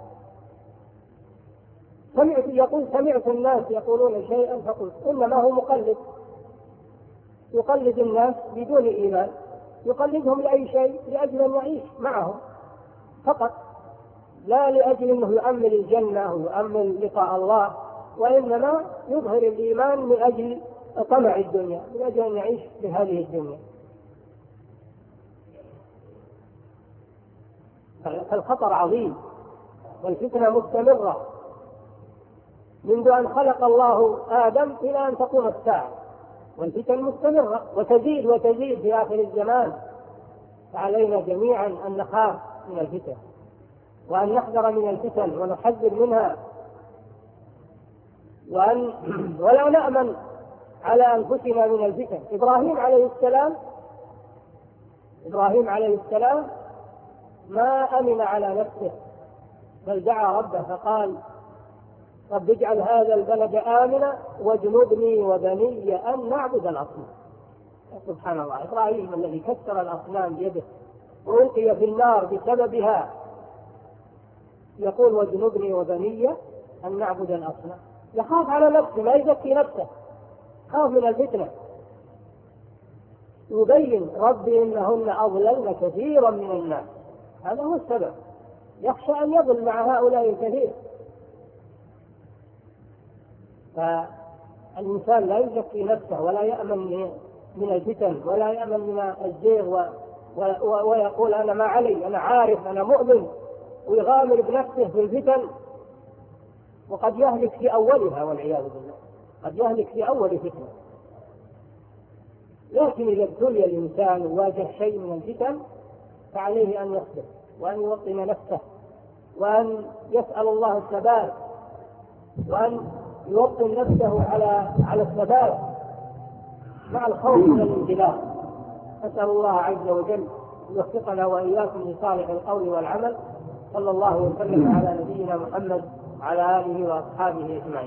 سمعت الناس يقولون شيئا فقلت، انما هو مقلد، يقلد الناس بدون ايمان، يقلدهم لاي شيء، لاجل ان يعيش معهم فقط، لا لاجل انه يؤمل الجنه ويؤمل لقاء الله، وانما يظهر الايمان من اجل طمع الدنيا، من اجل ان يعيش في هذه الدنيا. فالخطر عظيم، والفتنة مستمرة منذ أن خلق الله آدم إلى أن تقوم الساعة، والفتن مستمرة وتزيد وتزيد في آخر الزمان. فعلينا جميعا أن نخاف من الفتن، وأن نحذر من الفتن ونحذر منها، ولا نأمن على أنفسنا من الفتن. إبراهيم عليه السلام إبراهيم عليه السلام ما أمن على نفسه، بل دعا ربه فقال: رب اجعل هذا البلد آمنا واجنبني وبني أن نعبد الأصنام. سبحان الله، إبراهيم الذي كسر الأصنام بيده وألقي في النار بسببها يقول: واجنبني وبني أن نعبد الأصنام. يخاف على نفسه، ما يزكي نفسه، خاف من الفتنة. يبين: ربي إنهن أضللن كثيرا من الناس. هذا هو السبب، يخشى أن يضل مع هؤلاء الكثير. فالإنسان لا يزكي نفسه ولا يأمن من الفتن ولا يأمن من الزيغ ويقول: أنا ما علي، أنا عارف، أنا مؤمن، ويغامر بنفسه في الفتن، وقد يهلك في أولها والعياذ بالله، قد يهلك في أول فتنة. لكن إذا ابتلي الإنسان وواجه شيء من الفتن فعليه أن يصبر وأن يوطن نفسه وأن يسأل الله الثبات وأن يوطن نفسه على الثبات مع الخوف من الانزلاق. أسأل الله عز وجل يوفقنا وإياكم لصالح القول والعمل. صلى الله وسلم على نبينا محمد وعلى آله وأصحابه أجمعين.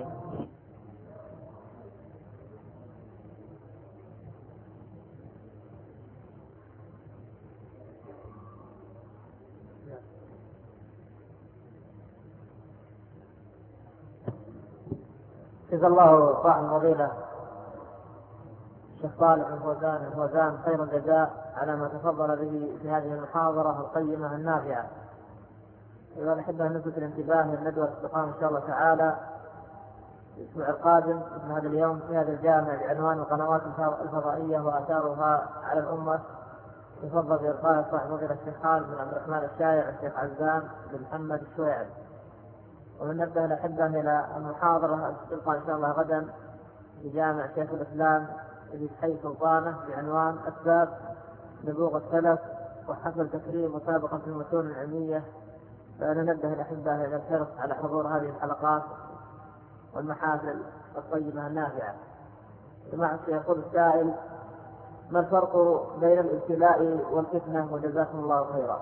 جزا الله صاحب الفضيلة الشيخ صالح الفوزان خير الجزاء على ما تفضل به في هذه المحاضرة القيمة النافعة. أيها الأحبة، نلفت الانتباه للندوة تقام إن شاء الله تعالى الأسبوع القادم مثل هذا اليوم في هذا الجامع بعنوان القنوات الفضائية وآثارها على الأمة. يفضل بإلقاء صاحب الفضيلة الشيخ خالد بن عبد الرحمن الشايع والشيخ عزام بن محمد الشويعري. ومن نبه الأحبة إلى المحاضرة تلقى إن شاء الله غدا في جامع شيخ الإسلام في حي سلطانة بعنوان أسباب نبوغ السلف وحفل تكريم مسابقة في المتون العلمية. فأنا نبه الأحبة إلى الحرص على حضور هذه الحلقات والمحافل الطيبة النافعة. سمعت يقول السائل: ما الفرق بين الابتلاء والفتنة؟ وجزاكم الله خيرا.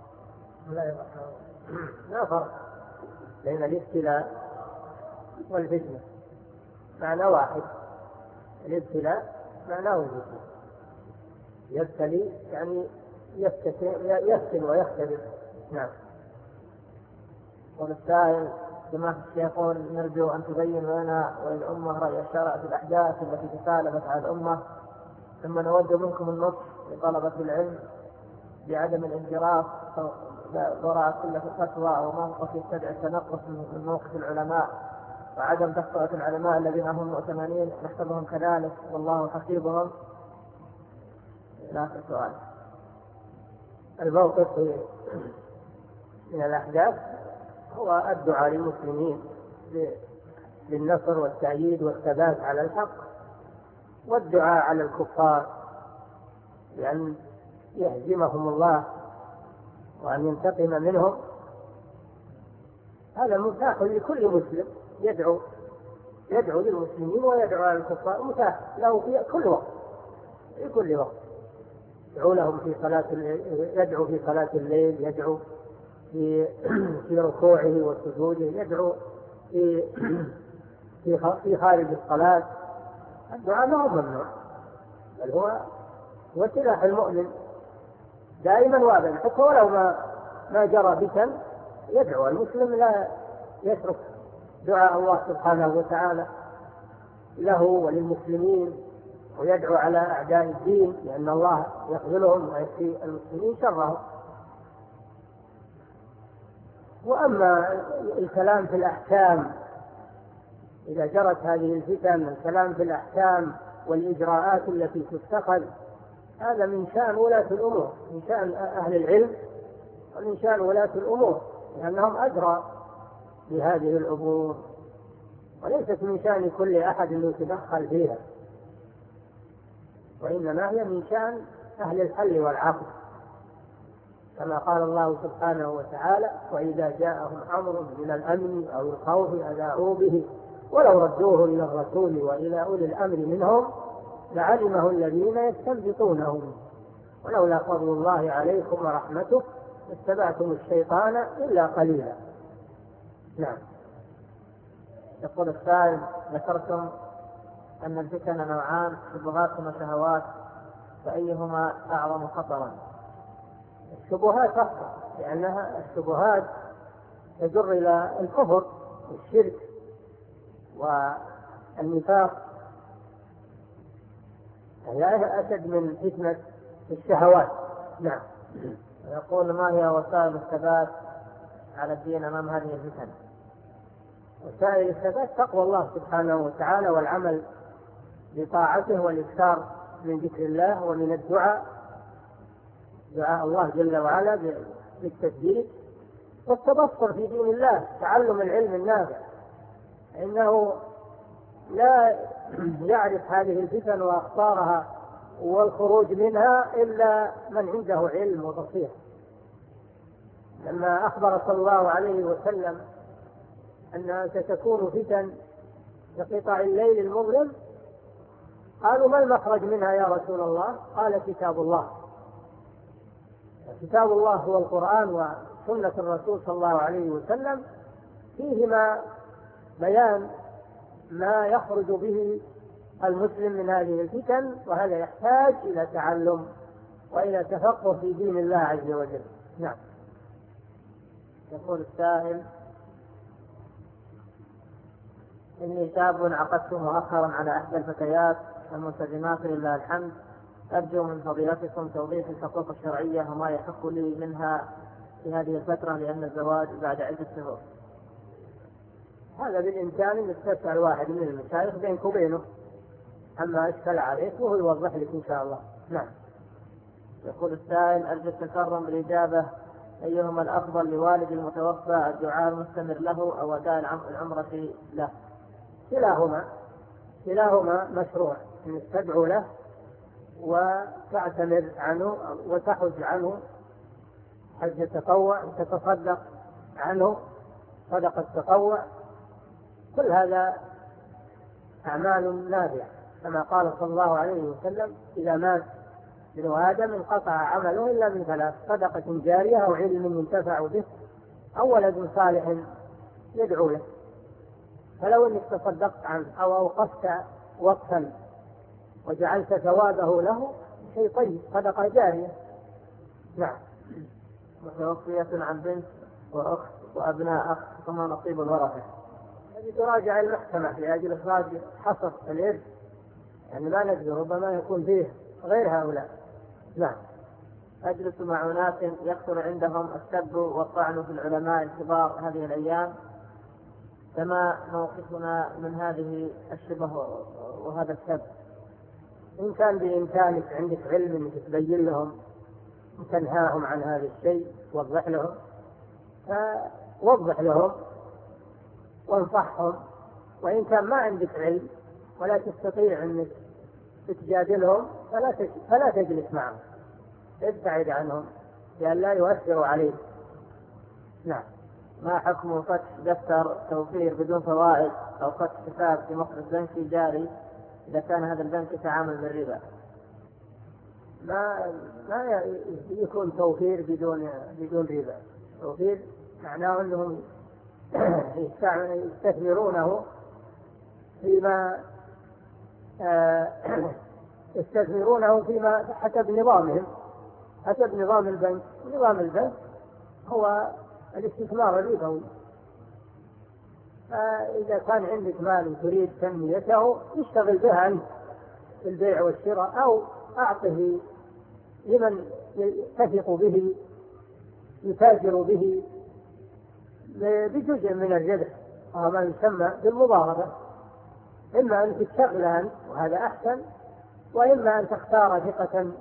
لا فرق بين الابتلاء والفتنة، معنى واحد. الابتلاء معناه الفتنة، يبتلي يعني يفتن ويختبر. نعم. والسائل: سماحة الشيخ نرجو أن تبين لنا وللأمة رأي الشرع في الأحداث التي تسالبت على الأمة، ثم نود منكم النصح لطلبة العلم بعدم الانجراف وراء كل فتوى أو موقف يستدعي التنقص من موقف العلماء، وعدم تخطئة العلماء الذين هم مؤتمنين نحسبهم كذلك والله حسيبهم. لا سؤال. الموقف من الأحداث هو الدعاء للمسلمين بالنصر والتأييد والثبات على الحق، والدعاء على الكفار بأن يهزمهم الله وأن ينتقم منهم. هذا متاح لكل مسلم، يدعو للمسلمين ويدعو على الكفار، متاح له في كل وقت، في كل وقت. يدعو لهم في صلاة يدعو في صلاة الليل، يدعو في ركوعه وسجوده، يدعو في خارج الصلاة. الدعاء ما هو ممنوع، بل هو سلاح المؤمن دائما وابدا. حتى ولو ما جرى فتن يدعو المسلم، لا يترك دعاء الله سبحانه وتعالى له وللمسلمين، ويدعو على أعداء الدين لأن الله يخذلهم ويكفي المسلمين شرهم. وأما الكلام في الأحكام إذا جرت هذه الفتن، الكلام في الأحكام والإجراءات التي تتخذ، هذا من شأن ولاة الأمور، من شأن أهل العلم ومن شأن ولاة الأمور، لأنهم أدرى بهذه الأمور، وليست من شأن كل أحد يتدخل فيها، وإنما هي من شأن أهل الحل والعقد، كما قال الله سبحانه وتعالى: وإذا جاءهم أمر من الأمن أو الخوف أذاعوا به ولو ردوه إلى الرسول وإلى أولي الأمر منهم لعلمه الذين يستنبطونه منه. ولولا فضل الله عليكم ورحمته اتبعتم الشيطان إلا قليلا. نعم. يقول السائل: ذكرتم أن الفتن نوعان، شبهات وشهوات، فأيهما أعظم خطرا؟ الشبهات أخطر، لأنها الشبهات تجر إلى الكفر والشرك والنفاق، هي أشد من فتنة الشهوات. نعم. يقول: ما هي وسائل الثبات على الدين أمام هذه الفتن؟ وسائل الثبات تقوى الله سبحانه وتعالى والعمل بطاعته والإكثار من ذكر الله ومن الدعاء، دعاء الله جل وعلا بالتثبيت، والتبصر في دين الله، تعلم العلم النافع، إنه لا يعرف هذه الفتن وأخطارها والخروج منها إلا من عنده علم وبصيرة. لما أخبر صلى الله عليه وسلم أنها ستكون فتن كقطع الليل المظلم، قالوا: ما المخرج منها يا رسول الله؟ قال: كتاب الله. كتاب الله هو القرآن وسنة الرسول صلى الله عليه وسلم، فيهما بيان ما يخرج به المسلم من هذه الفتن، وهذا يحتاج إلى تعلم وإلى تفقه في دين الله عز وجل. نعم. يقول السائل: إني شاب عقدت مؤخرا على إحدى الفتيات الملتزمات لله الحمد، أرجو من فضيلتكم توضيح الحقوق الشرعية وما يحق لي منها في هذه الفترة، لأن الزواج بعد عدة شهور. هذا بالإمكان أن تسأل واحد من المشايخ بينك وبينه أما أشكل عليك وهو يوضح لك إن شاء الله. نعم. يقول السائل: أرجو التكرم بالإجابة، أيهما الأفضل لوالد المتوفى، الدعاء المستمر له أو أداء العمرة له؟ كلاهما مشروع، أن تدعو له وتعتمر عنه وتحج عنه حج التطوع، تتصدق عنه صدقة التطوع، كل هذا أعمال نافعة، كما قال صلى الله عليه وسلم: إذا مات ابن آدم انقطع عمله إلا من ثلاث: صدقة جارية أو علم ينتفع به أو ولد صالح يدعو له. فلو أنك تصدقت عنه أو أوقفت وقفا وجعلت ثوابه له شيء طيب، صدقة جارية. نعم. متوفية عن بنت وأخت وأبناء أخ، فما نصيب الورثة؟ هذه تراجع المحكمة في أجل إخراج حصر الإرث، يعني لا ندري، ربما يكون فيه غير هؤلاء. نعم. أجلس مع أناس يكثر عندهم السب والطعن في العلماء الكبار هذه الأيام، فما موقفنا من هذه الشبه وهذا السب؟ إن كان بإمكانك عندك علم أنك تبين لهم وتنهاهم عن هذا الشيء، وضح لهم، فوضح لهم وانصحهم. وإن كان ما عندك علم ولا تستطيع أنك تجادلهم فلا تجلس معهم، ابتعد عنهم لأن لا يؤثروا عليك. نعم. ما حكم فتح دفتر توفير بدون فوائد أو فتح حساب في مخرج بنكي جاري إذا كان هذا البنك يتعامل بالربا؟ ما يكون توفير بدون ربا. توفير معناه أنهم يستثمرونه فيما حسب نظامهم، حسب نظام البنك. نظام البنك هو الاستثمار الربوي، فإذا كان عندك مال تريد تنميته اشتغل به أنت في البيع والشراء، أو أعطه لمن تثق به يتاجر به بجزء من الربح، وما يسمى بالمضاربة. إما أن تشتغل أنت وهذا أحسن، وإما أن تختار ثقة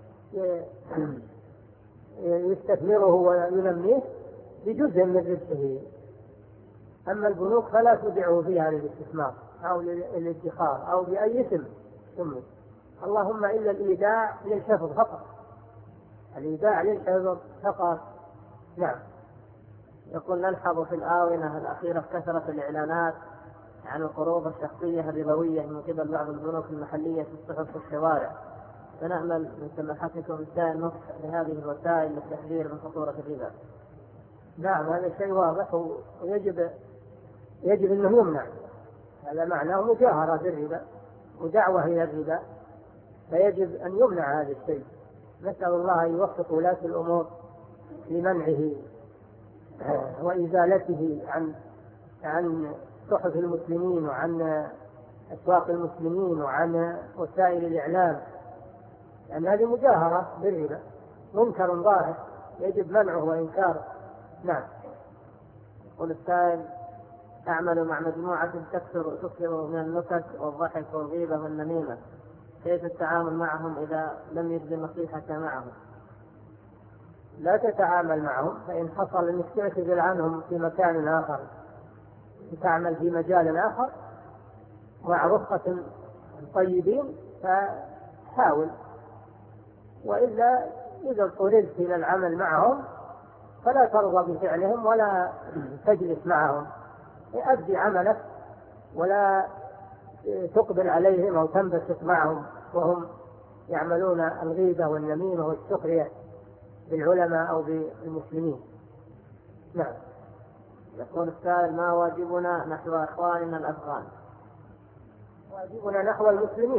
يستثمره وينميه بجزء من ربحه. أما البنوك فلا تدعوا فيها للاستثمار أو للادخار أو بأي اسم سمي، اللهم إلا الإيداع للحفظ فقط، الإيداع للحفظ فقط. نعم. يقول: نلحظ في الآونة الأخيرة كثرة الإعلانات عن القروض الشخصية الربوية من قبل بعض البنوك المحلية في الصحف والشوارع، فنأمل من سماحتكم إسداء النصح لهذه الوسائل للتحذير من خطورة الربا. نعم، هذا شيء واضح ويجب أنه يمنع. هذا معناه مجاهرة بالربا ودعوة إلى الربا، فيجب أن يمنع هذا الشيء. نسأل الله أن يوفق ولاة الأمور لمنعه وإزالته عن صحف المسلمين وعن أسواق المسلمين وعن وسائل الإعلام، لأن هذه مجاهرة بالربا، منكر ظاهر يجب منعه وإنكاره. نعم. يقول السائل: أعمل مع مجموعة تكثر من النكت والضحك والغيبة والنميمة، كيف التعامل معهم إذا لم يجد النصيحة معهم؟ لا تتعامل معهم، فإن حصل أنك تعتذر عنهم في مكان آخر تعمل في مجال آخر مع رفقة طيبين فحاول، وإلا إذا اضطررت إلى العمل معهم فلا ترضى بفعلهم ولا تجلس معهم، أدي عملك ولا تقبل عليهم أو تنبسط معهم وهم يعملون الغيبة والنميمة والسخرية بالعلماء أو بالمسلمين. نعم. يقول السائل: ما واجبنا نحو إخواننا الأفغان؟ واجبنا نحو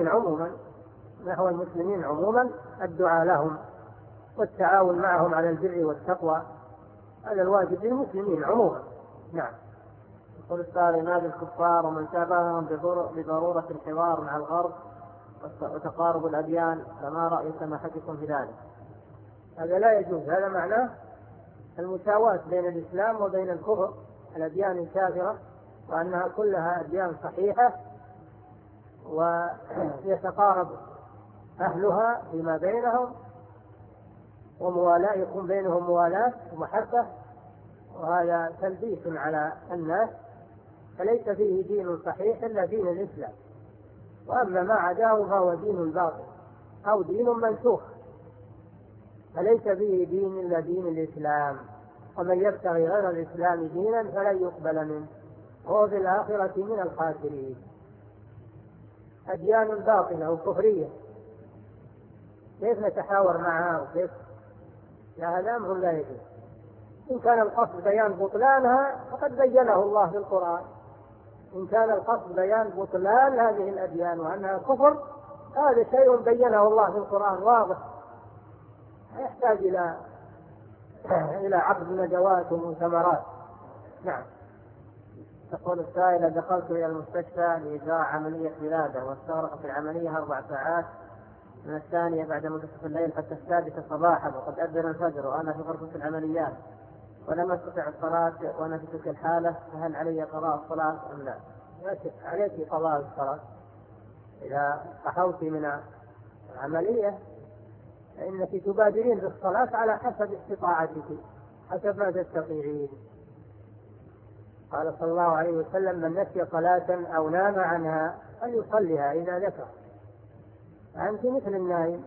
المسلمين عموما الدعاء لهم والتعاون معهم على البر والتقوى، هذا الواجب للمسلمين عموما. نعم. يقول السائل: ينادي الكفار ومن شابههم بضرورة الحوار مع الغرب وتقارب الأديان، فما رأي سماحتكم في ذلك؟ هذا لا يجوز، هذا معناه المساواة بين الإسلام وبين الكفر، الأديان الكافرة، وأنها كلها أديان صحيحة ويتقارب أهلها فيما بينهم، وموالاة يكون بينهم موالاة ومحبة، وهذا تلبيس على الناس، فليس فيه دين صحيح إلا دين الإسلام، وأما ما عداه فهو دين باطل أو دين منسوخ، فليس فيه دين إلا دين الإسلام، ومن يبتغي غير الإسلام دينا فلن يقبل منه وهو في الآخرة من الخاسرين. أديان باطلة وكفرية كيف نتحاور معها وكيف؟ لا، هذا أمر لا يجوز. إن كان القصد بيان بطلانها فقد بينه الله في القرآن، إن كان القصد بيان بطلان هذه الأديان وأنها كفر، هذا شيء بينه الله في القرآن واضح، يحتاج إلى عقد ندوات ومؤتمرات. نعم. تقول السائلة: دخلت إلى المستشفى لإجراء عملية ولادة، واستغرقت العملية 4 ساعات، من 2 بعد منتصف الليل حتى 6 صباحا، وقد أذن الفجر وأنا في غرفة العمليات ولم أستطع الصلاة وأنا في تلك الحالة، فهل علي قضاء الصلاة أم لا؟ عليك قضاء الصلاة إذا صحوت من العملية، فإنك تبادرين بالصلاة على حسب استطاعتك، حسب ما تستطيعين. قال صلى الله عليه وسلم: من نسي صلاة أو نام عنها فليصليها إذا ذكر. أنت مثل النائم،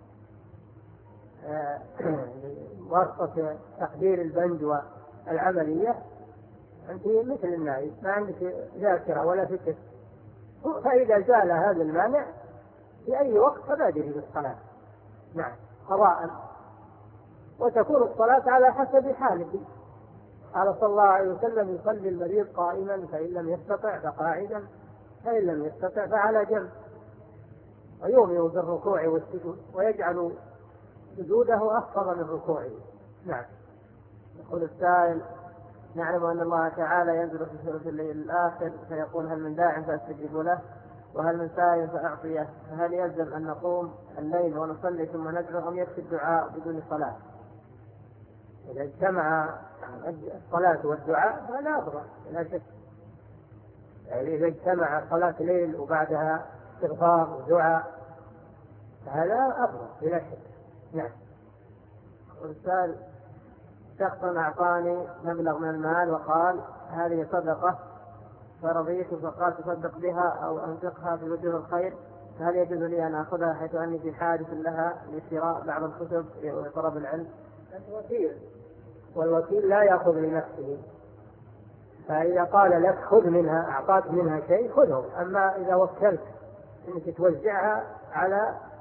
واسطة تقدير البنج والعملية، أنت مثل النائم، ما عندك ذاكرة ولا فكر، فإذا زال هذا المانع في أي وقت فبادري بالصلاة. نعم، قضاء، وتكون الصلاة على حسب حالك. قال صلى الله عليه وسلم: يصلي المريض قائما فإن لم يستطع فقاعدا فإن لم يستطع فعلى جنب، ويؤمن بالركوع والسجود ويجعل سجوده أخفض من ركوعه. نعم. يقول السائل: نعلم أن الله تعالى ينزل في ثلث الليل الآخر فيقول: هل من داع فاستجيب له، وهل من سائل فأعطيه، فهل يلزم أن نقوم الليل ونصلي ثم ندعو أم يكفي الدعاء بدون صلاة؟ إذا اجتمع الصلاة والدعاء فلا أفضل لا شك، يعني إذا اجتمع صلاة ليل وبعدها استغفار ودعاء فهذا أفضل بلا شك. نعم. والسائل: شخص أعطاني مبلغ من المال وقال: هذه صدقة، فرضيت فقال: تصدق بها أو أنفقها في وجوه الخير، فهل يجوز لي أن أخذها حيث أني في حاجة لها لشراء بعض الكتب وطلب العلم؟ أنت وكيل، والوكيل لا يأخذ لنفسه، فإذا قال لك خذ منها، أعطاك منها شيء خذه، أما إذا وكلت أنك توزعها على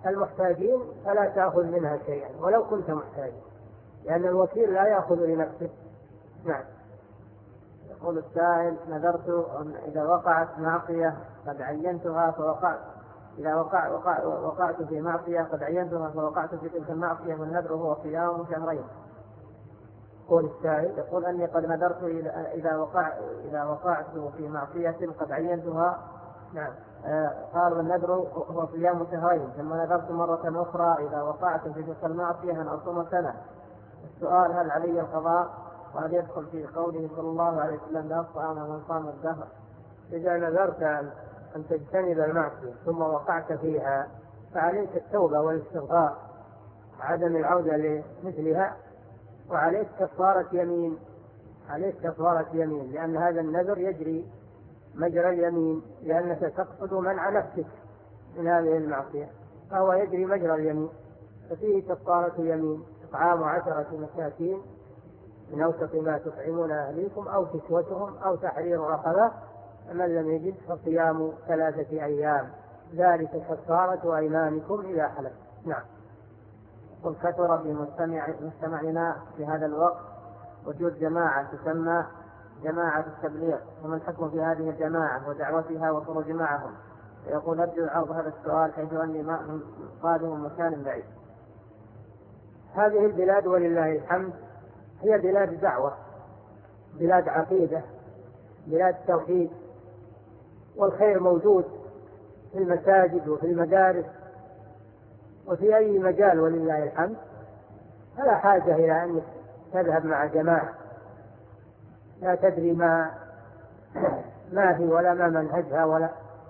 المحتاجين فلا تأخذ منها شيئا ولو كنت محتاجا، لأن الوكيل لا يأخذ لنفسه. نعم. يقول السائل: نذرت إذا وقعت معصية قد عينتها فوقعت، إذا وقعت في معصية قد عينتها فوقعت في تلك المعصية، والنذر هو صيام شهرين. يقول السائل: يقول أني قد نذرت إذا وقعت في معصية قد عينتها. نعم. قال: والنذر هو صيام شهرين، ثم نذرت مرة أخرى إذا وقعت في تلك المعصية أن أصوم سنة. السؤال: هل علي القضاء؟ وهل يدخل في قوله صلى الله عليه وسلم: لا صام من صام الدهر؟ إذا نذرت أن تجتنب المعصية ثم وقعت فيها فعليك التوبة والاستغفار وعدم العودة لمثلها، وعليك كفارة يمين. عليك كفارة يمين، لأن هذا النذر يجري مجرى اليمين، لأنك تقصد منع نفسك من هذه المعصية، فهو يجري مجرى اليمين، ففيه كفارة يمين: إطعام 10 مساكين من أوسط ما تطعمون أهليكم أو كسوتهم أو تحرير رقبة، فمن لم يجد فصيام 3 أيام، ذلك كفارة أيمانكم إذا حلفتم. نعم. قل: كثر في مجتمعنا في هذا الوقت وجود جماعة تسمى جماعة التبليغ، وما الحكم في هذه الجماعة ودعوتها وخروج معهم؟ يقول: أرجو عرض هذا السؤال حيث أني قادم مكان بعيد. هذه البلاد ولله الحمد هي بلاد دعوة، بلاد عقيدة، بلاد توحيد، والخير موجود في المساجد وفي المدارس وفي أي مجال ولله الحمد، فلا حاجة إلى أن تذهب مع جماعة لا تدري ما هي ولا ما منهجها ولا.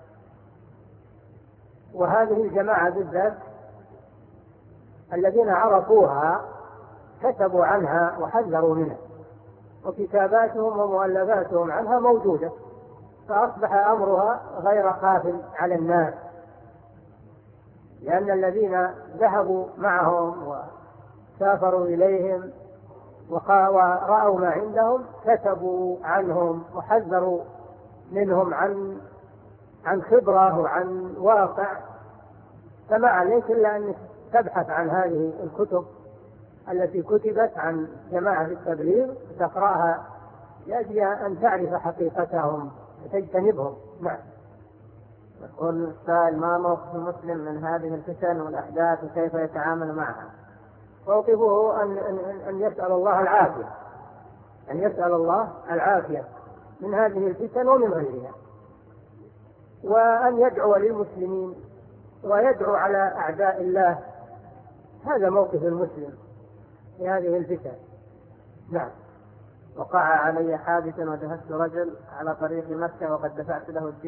وهذه الجماعة بالذات الذين عرفوها كتبوا عنها وحذروا منها، وكتاباتهم ومؤلفاتهم عنها موجودة، فأصبح أمرها غير خاف على الناس، لأن الذين ذهبوا معهم وسافروا إليهم ورأوا ما عندهم كتبوا عنهم وحذروا منهم عن خبرة وعن واقع، فما عليك إلا أن تبحث عن هذه الكتب التي كتبت عن جماعة التبليغ تقرأها لأجل أن تعرف حقيقتهم وتجتنبهم. نعم. يقول السائل: ما موقف المسلم من هذه الفتن والأحداث وكيف يتعامل معها؟ موقفه أن يسأل الله العافية، أن يسأل الله العافية من هذه الفتن ومن غيرها، وأن يدعو للمسلمين ويدعو على أعداء الله. هذا موقف المسلم في هذه الفتن. نعم. وقع علي حادث وجهزت رجل على طريق مكة وقد دفعت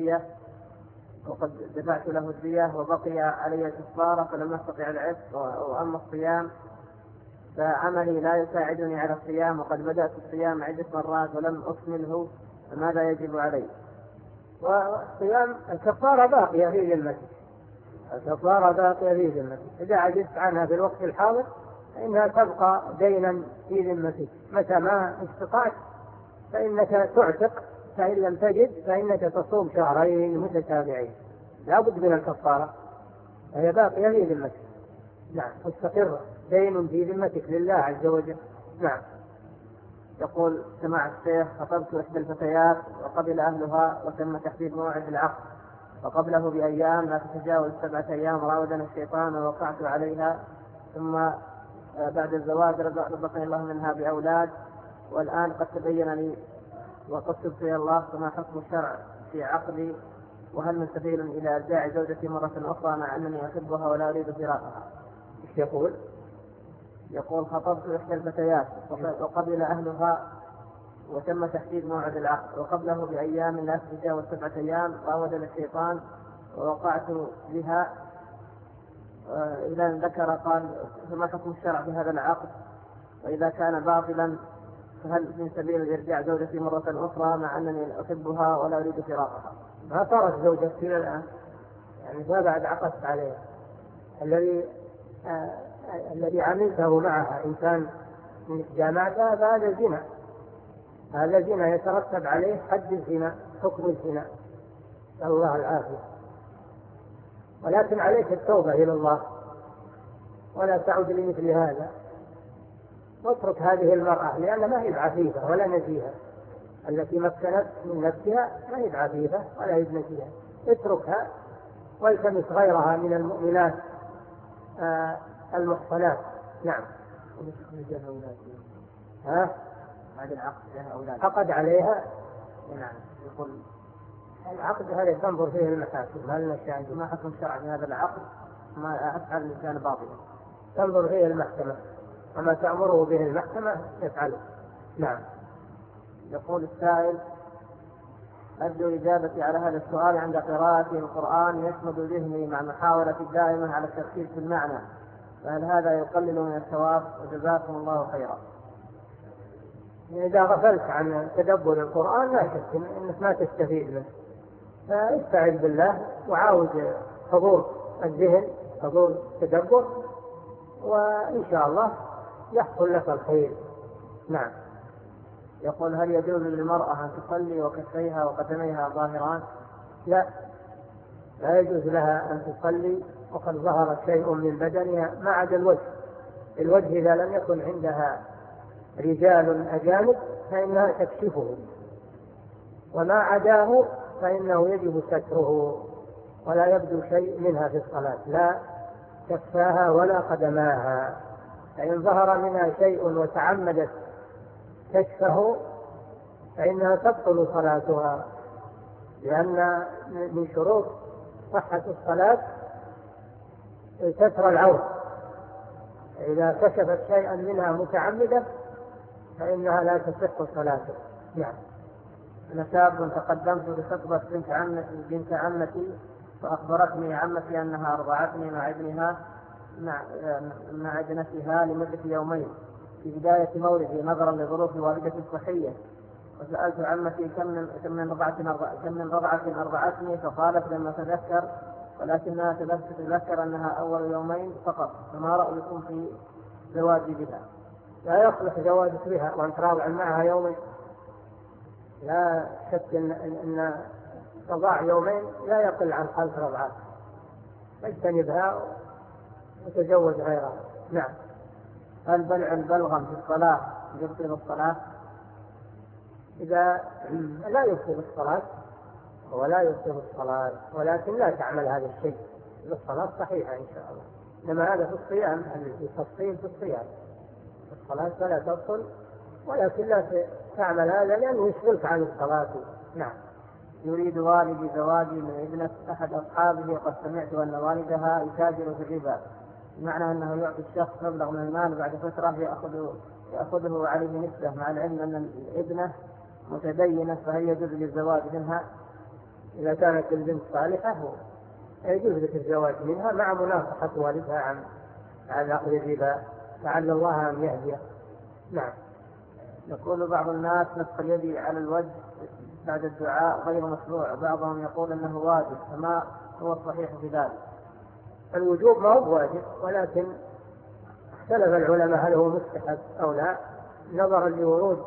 له الدية وبقي علي كفارة فلم أستطع العتق، وأما الصيام فعملي لا يساعدني على الصيام وقد بدأت الصيام عدة مرات ولم أكمله، فماذا يجب علي؟ والصيام الكفارة باقية في ذمتك، الكفارة باقية في ذمتك، إذا عجزت عنها في الوقت الحاضر فإنها تبقى دينا في ذمتك، متى ما استطعت فإنك تعتق، فإن لم تجد فإنك تصوم 2 شهرين متتابعين، لا بد من الكفارة، هي باقية في ذمتك. نعم. مستقرة، دين في ذمتك لله عز وجل. نعم. يقول: سماحة الشيخ، خطبت إحدى الفتيات وقبل أهلها وتم تحديد موعد العقد، وقبله بأيام لا تتجاوز 7 أيام راودنا الشيطان ووقعت عليها، ثم بعد الزواج رزقني الله منها بأولاد، والآن قد تبين لي وقد تبت إلى الله، فما حكم الشرع في عقدي؟ وهل من سبيل إلى إرجاع زوجتي مرة أخرى مع أنني أحبها ولا أريد فراقها؟ إيش يقول؟ يقول: خطبت إحدى الفتيات وقبل أهلها وتم تحديد موعد العقد، وقبله بأيام لا تتجاوز 7 أيام راودنا الشيطان ووقعت بها إلى أن ذكر قال: فما حكم الشرع في هذا العقد؟ وإذا كان باطلا فهل من سبيل الإرجاع زوجتي مرة أخرى مع أنني أحبها ولا أريد فراقها؟ ما صارت زوجتك إلى الآن، يعني ما بعد عقدت عليها. الذي عملته معها إن كان من جامعتها فهذا زنا، هذا زنا يترتب عليه حد الزنا، حكم الزنا، نسأل الله العافية. ولكن عليك التوبة إلى الله ولا تعود لمثل هذا. واترك هذه المرأة لأن ما هي بعفيفة ولا نزيهة، التي مكنت من نفسها ما هي بعفيفة ولا هي بنزيهة، اتركها والتمس غيرها من المؤمنات المحصنات. نعم. ها؟ بعد العقد لها أولاد. عقد عليها. نعم. يقول العقد هذا تنظر فيه المحاكم، ما لنا شاهد. ما حكم شرع في هذا العقد؟ ما أفعل إن كان باطلا. تنظر فيه المحكمة، وما تأمره به المحكمة يفعله. نعم. يقول السائل: أرجو إجابتي على هذا السؤال. عند قراءتي القرآن يشمد ذهني مع محاولة دائمة على التركيز في المعنى، فهل هذا يقلل من الثواب؟ وجزاكم الله خيرا. إذا غفلت عن تدبر القرآن لا شك أنك ما تستفيد منه، فاستعذ بالله وعاود حضور الذهن، حضور التدبر، وإن شاء الله يحصل لك الخير. نعم. يقول: هل يجوز للمرأة أن تصلي وكفيها وقدميها ظاهران؟ لا يجوز لها أن تصلي وقد ظهر شيء من بدنها ما عدا الوجه. الوجه إذا لم يكن عندها رجال أجانب فإنها تكشفه، وما عداه فإنه يجب ستره ولا يبدو شيء منها في الصلاة، لا كفاها ولا قدماها. فإن ظهر منها شيء وتعمدت كشفه فإنها تبطل صلاتها، لأن من شروط صحة الصلاة ستر العورة. إذا كشفت شيئا منها متعمدة فإنها لا تصح صلاته. نعم. أنا شاب تقدمت بخطبة بنت عمتي، فأخبرتني عمتي أنها أرضعتني مع ابنها مع ابنتها لمدة يومين في بداية مولدي نظرا لظروف والدتي الصحية. وسألت عمتي كم من رضعة أرضعتني، فقالت لم أتذكر، ولكنها تذكر أنها أول يومين فقط. فما رأيكم في زواجي بها؟ لا يصلح زواجك بها وأنت راضع معها يومين. لا شك أن رضاع يومين لا يقل عن 5 رضعات، فاجتنبها وتزوج غيرها. نعم. هل بلع البلغم في الصلاة يبطل الصلاة؟ إذا لا يبطل الصلاة ولا يبطل الصلاة، ولكن لا تعمل هذا الشيء. الصلاة صحيحة إن شاء الله، إنما هذا في الصيام، التفصيل في الصيام. الصلاة فلا تبطل، ولكن لا تعمل هذا لأنه يشغلك عن الصلاة. نعم. يريد والدي زواجي من ابنة أحد أصحابه، وقد سمعت أن والدها يتاجر في الربا، بمعنى أنه يعطي الشخص مبلغ من المال وبعد فترة يأخذه عليه نسبة، مع العلم أن الابنة متدينة، فهل يجوز للزواج منها؟ إذا كانت البنت صالحة يجوز لك الزواج منها مع مناصحة والدها عن أخذ الربا، لعل الله أن يهديه. نعم. يقول بعض الناس: نسخ اليد على الوجه بعد الدعاء غير مشروع، بعضهم يقول أنه واجب، فما هو الصحيح في ذلك؟ الوجوب ما هو واجب، ولكن اختلف العلماء هل هو مستحب أو لا، نظرا لورود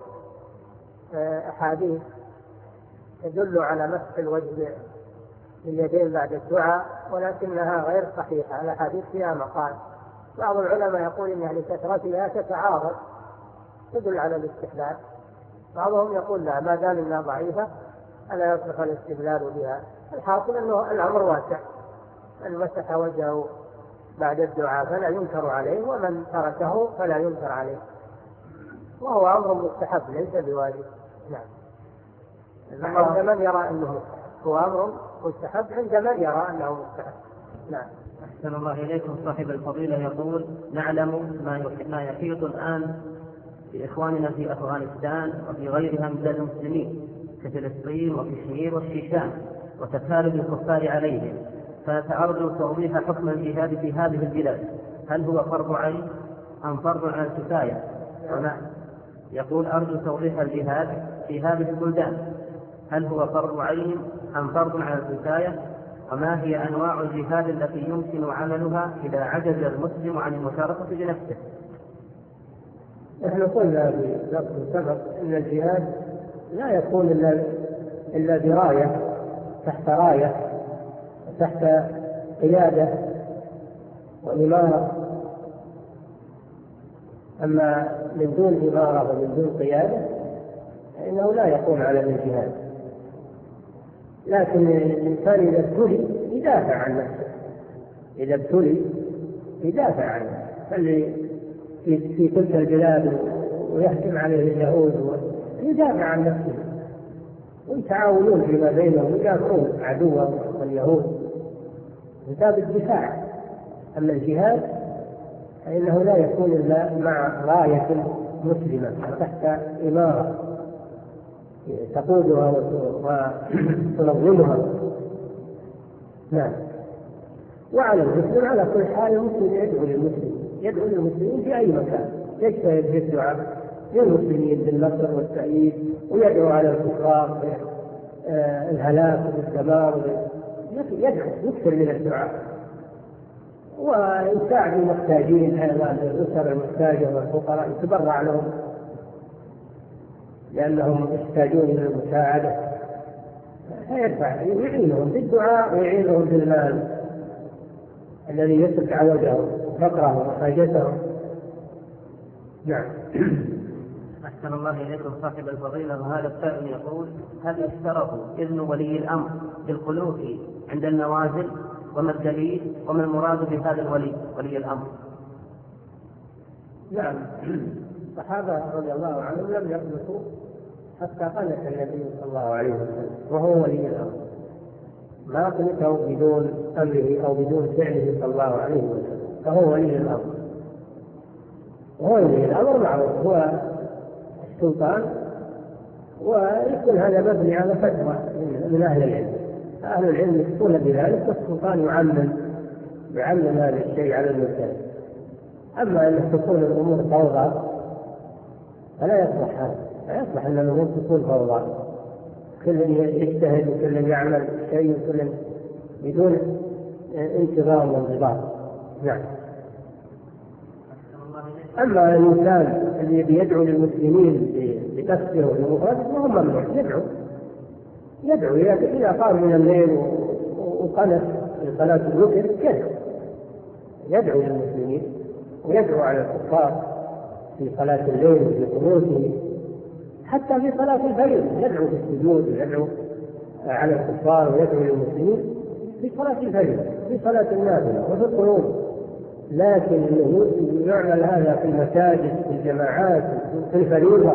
أحاديث تدل على مسح الوجه باليدين بعد الدعاء، ولكنها غير صحيحة. الأحاديث فيها مقال. بعض العلماء يقول إنها لكثرتها تتعارض تدل على الاستحلال، بعضهم يقول لا، ما دام انها ضعيفة ألا يصلح الاستدلال بها. الحاصل أنه الأمر واسع، من مسح وجهه بعد الدعاء فلا ينكر عليه، ومن تركه فلا ينكر عليه، وهو أمر مستحب ليس بواجب. نعم. عند من يرى أنه مستحب، هو أمر مستحب عند من يرى أنه مستحب. نعم. أحسن الله إليكم. صاحب الفضيلة يقول: نعلم ما يحيط الآن بإخواننا في أفغانستان وفي غيرها من بلاد المسلمين كفلسطين وكشمير والشيشان وتكالب الكفار عليهم، فنتعرض توضيح حكم الجهاد في هذه البلاد، هل هو فرض عين أم فرض على الكفاية؟ يقول: أرجو توضيح الجهاد في هذه البلدان، هل هو فرض عين أم فرض على الكفاية؟ وما هي أنواع الجهاد التي يمكن عملها إذا عجز المسلم عن المشاركة بنفسه؟ نحن قلنا في لفظ سبق أن الجهاد لا يكون إلا براية، تحت راية، تحت قيادة وإمارة أما من دون إمارة ومن دون قيادة فإنه لا يقوم على الجهاد. لكن الإنسان إذا ابتلي يدافع عن نفسه، إذا ابتلي يدافع عنه. فاللي في تلك البلاد ويحكم عليه اليهود يدافع عن نفسه، ويتعاونون فيما بينهم ويدافعون عدوهم واليهود من باب الدفاع. أما الجهاد فإنه لا يكون إلا مع راية مسلمة تحت إمارة تقودها وتنظمها. نعم. وعلى المسلم على كل حال المسلم يدعو للمسلمين في أي مكان، يجتهد في الدعاء للمسلمين بالنصر والتأييد، ويدعو على الكفار بالهلاك والدمار، يكثر من الدعاء، ويساعد المحتاجين أيضا الأسر المحتاجة والفقراء يتبرع لهم لأنهم يحتاجون إلى المساعدة، فيدفع يعينهم بالدعاء ويعينهم بالمال الذي يسد عوجهم وفقرهم وحاجتهم. نعم. أحسن الله إليكم صاحب الفضيلة. وهذا السائل يقول: هل يشترط إذن ولي الأمر بالخلوف عند النوازل؟ وما الدليل وما المراد بهذا ولي الأمر؟ نعم. الصحابة رضي الله عنهم لم يخلصوا حتى قنت النبي صلى الله عليه وسلم وهو ولي الأمر، ما قنته بدون أمره أو بدون فعله صلى الله عليه وسلم، فهو ولي الأمر. وهو ولي الأمر معروف هو السلطان، ويكون هذا مبني على فتوى من أهل العلم. أهل العلم يفتون بذلك والسلطان يعلم هذا الشيء على المسلم. أما أن تكون الأمور فوضى فلا يصلح هذا، لا يصلح أن الأمور تكون فوضى، كل يجتهد وكل يعمل شيء وكل بدون انتظام وانضباط. نعم. أما الإنسان الذي يدعو للمسلمين بقصده وبمفرده فهم ممنوع. يدعو إذا قام من الليل وقنت صلاة الوتر كذا يدعو للمسلمين، ويدعو على الكفار في صلاة الليل وفي قنوته، حتى في صلاة الفجر يدعو في السجود ويدعو على الكفار ويدعو للمسلمين في صلاة الفجر في صلاة النافلة وفي القنوت. لكن يعمل هذا في المساجد في الجماعات في الفريضة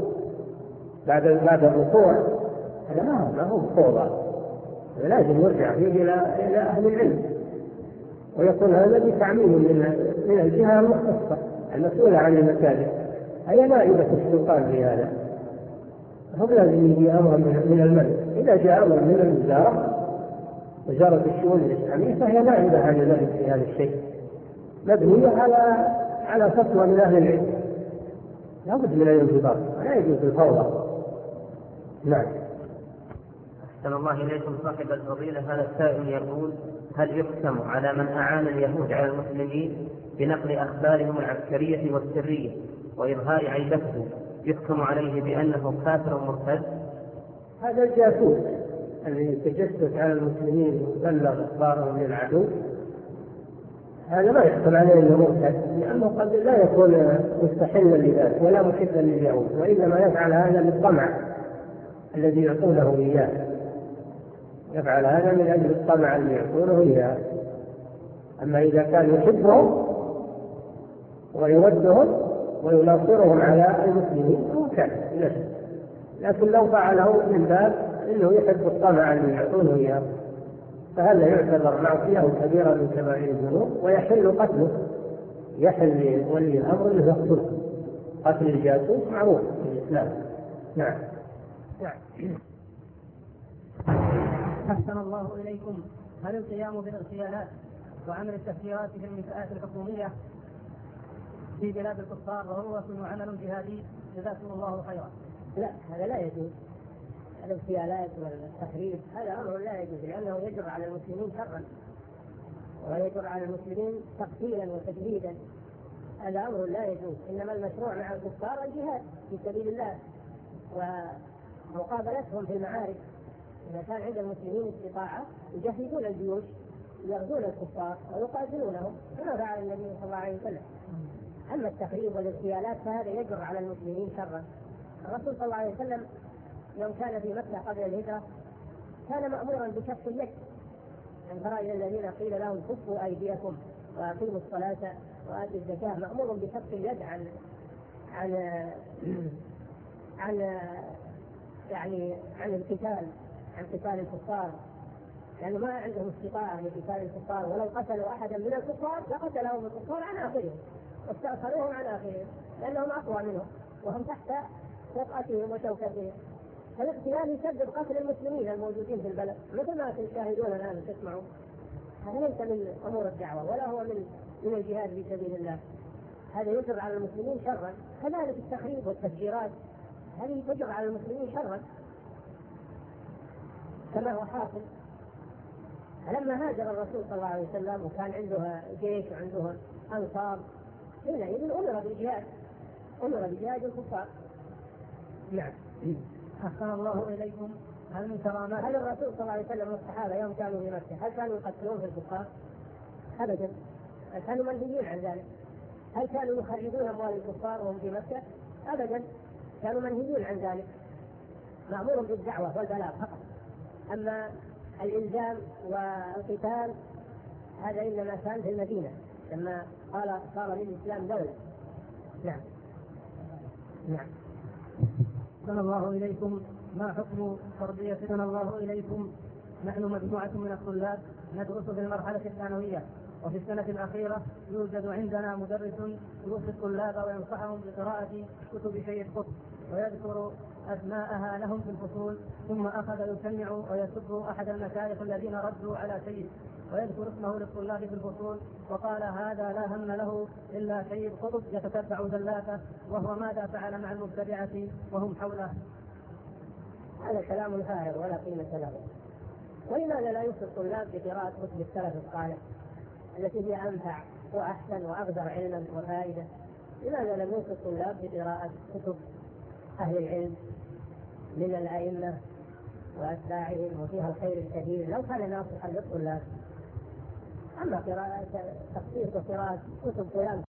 بعد الركوع، هذا ما هو فوضى، لازم يرجع فيه إلى أهل العلم، ويكون هذا بتعميم من الجهة المختصة المسؤولة عن المساجد، هي نائبة السلطان في هذا. هم لازم يجي أمر من الملك، إذا جاء أمر من وزارة الشؤون الإسلامية فهي نائبة عن الملك في هذا الشيء، مبنية على فتوى من أهل العلم، لابد من الانضباط، لا يجوز الفوضى. نعم. أحسن الله إليكم صاحب الفضيلة. هذا السائل يقول: هل يحكم على من أعان اليهود على المسلمين بنقل أخبارهم العسكرية والسرية وإظهار عيبته، يحكم عليه بأنه كافر مرتد؟ هذا الجاسوس الذي يتجسس على المسلمين ويبلغ أخبارهم للعدو، هذا ما يحكم عليه انه مرتد، لانه قد لا يكون مستحلا لذلك ولا محبا لليهود، وانما يفعل هذا للطمع الذي يعطونه اياه، يفعل هذا من اجل الطمع الذي يعطونه اياه. اما اذا كان يحبهم ويودهم ويناصرهم على المسلمين فهو كافر، لكن لو فعله من باب انه يحب الطمع الذي يعطونه اياه فهذا يعتبر معصية كبيرة من كبائر الذنوب، ويحل قتله، يحل ولي الأمر أنه يقتله. قتل الجاسوس معروف في الإسلام. نعم. أحسن الله إليكم. هل القيام بالاغتيالات وعمل التفجيرات في المنشآت الحكومية في بلاد الكفار ضرورة وعمل جهادي؟ جزاكم الله خيرا. لا، هذا لا يجوز. الاغتيالات والتخريب هذا أمر لا يجوز، لأنه يجر على المسلمين شرا ويجر على المسلمين تقتيلا وتجريدا، هذا أمر لا يجوز. إنما المشروع مع الكفار الجهاد في سبيل الله ومقابلتهم في المعارك. إذا كان عند المسلمين استطاعة يجهزون الجيوش يغزون الكفار ويقاتلونهم كما فعل النبي صلى الله عليه وسلم. أما التخريب والاغتيالات فهذا يجر على المسلمين شرا. الرسول صلى الله عليه وسلم يوم كان في مكة قبل الهجرة كان مأمورا بكف اليد، أن ترى إلى الذين قيل لهم كفوا أيديكم وأقيموا الصلاة وآتوا الزكاة، مأمور بكف اليد عن القتال، عن قتال الكفار، لأنه ما عندهم استطاعة لقتال الكفار، ولو قتلوا أحدا من الكفار لقتلهم الكفار عن آخرهم واستأخروهم عن آخرهم لأنهم أقوى منهم وهم تحت وطأتهم وشوكتهم. فالاغتيال يسبب قتل المسلمين الموجودين في البلد، مثل ما تشاهدون الآن تسمعوا. هذا ليس من أمور الدعوة ولا هو من الجهاد في سبيل الله، هذا يجر على المسلمين شرا. كذلك التخريب والتفجيرات هذه تجر على المسلمين شرا كما هو حاصل. فلما هاجر الرسول صلى الله عليه وسلم وكان عنده جيش وعنده أنصار، حينئذ أمر بجهاد الكفار. نعم. أحسن الله إليكم. هل من كرامات هل الرسول صلى الله عليه وسلم والصحابة يوم كانوا في مكة هل كانوا يقتلون في الكفار؟ أبدا، كانوا منهيين عن ذلك. هل كانوا يخربون أموال الكفار وهم في مكة؟ أبدا، كانوا منهيين عن ذلك، مأمور بالدعوة والبلاغ فقط. أما الإلزام والقتال هذا إنما كان في المدينة لما صار للإسلام دولة. نعم. نعم. صلى الله إليكم. ما حكم تربية؟ صلى الله إليكم. نحن مجموعة من الطلاب ندرس في المرحلة الثانوية، وفي السنة الأخيرة يوجد عندنا مدرس يوصي الطلاب وينصحهم بقراءة كتب سيد قطب ويذكر أسماءها لهم في الفصول، ثم أخذ يسمع ويسب أحد المشايخ الذين ردوا على سيد ويذكر اسمه للطلاب في الفصول، وقال هذا لا هم له إلا سيد قطب يتتبع زلاته، وهو ماذا فعل مع المبتدعة وهم حوله؟ هذا كلام فارغ ولا قيمة له. ولماذا لا يوصي الطلاب بقراءة كتب السلف الصالح التي هي أنفع وأحسن وأقدر علما وفائدة؟ لماذا لم يوصي الطلاب بقراءة كتب أهل العلم من الأئمة وأتباعهم وفيها الخير الكثير لو كان ناصحا للطلاب؟ أما قراءة تخصيص وقراءة كتب فلان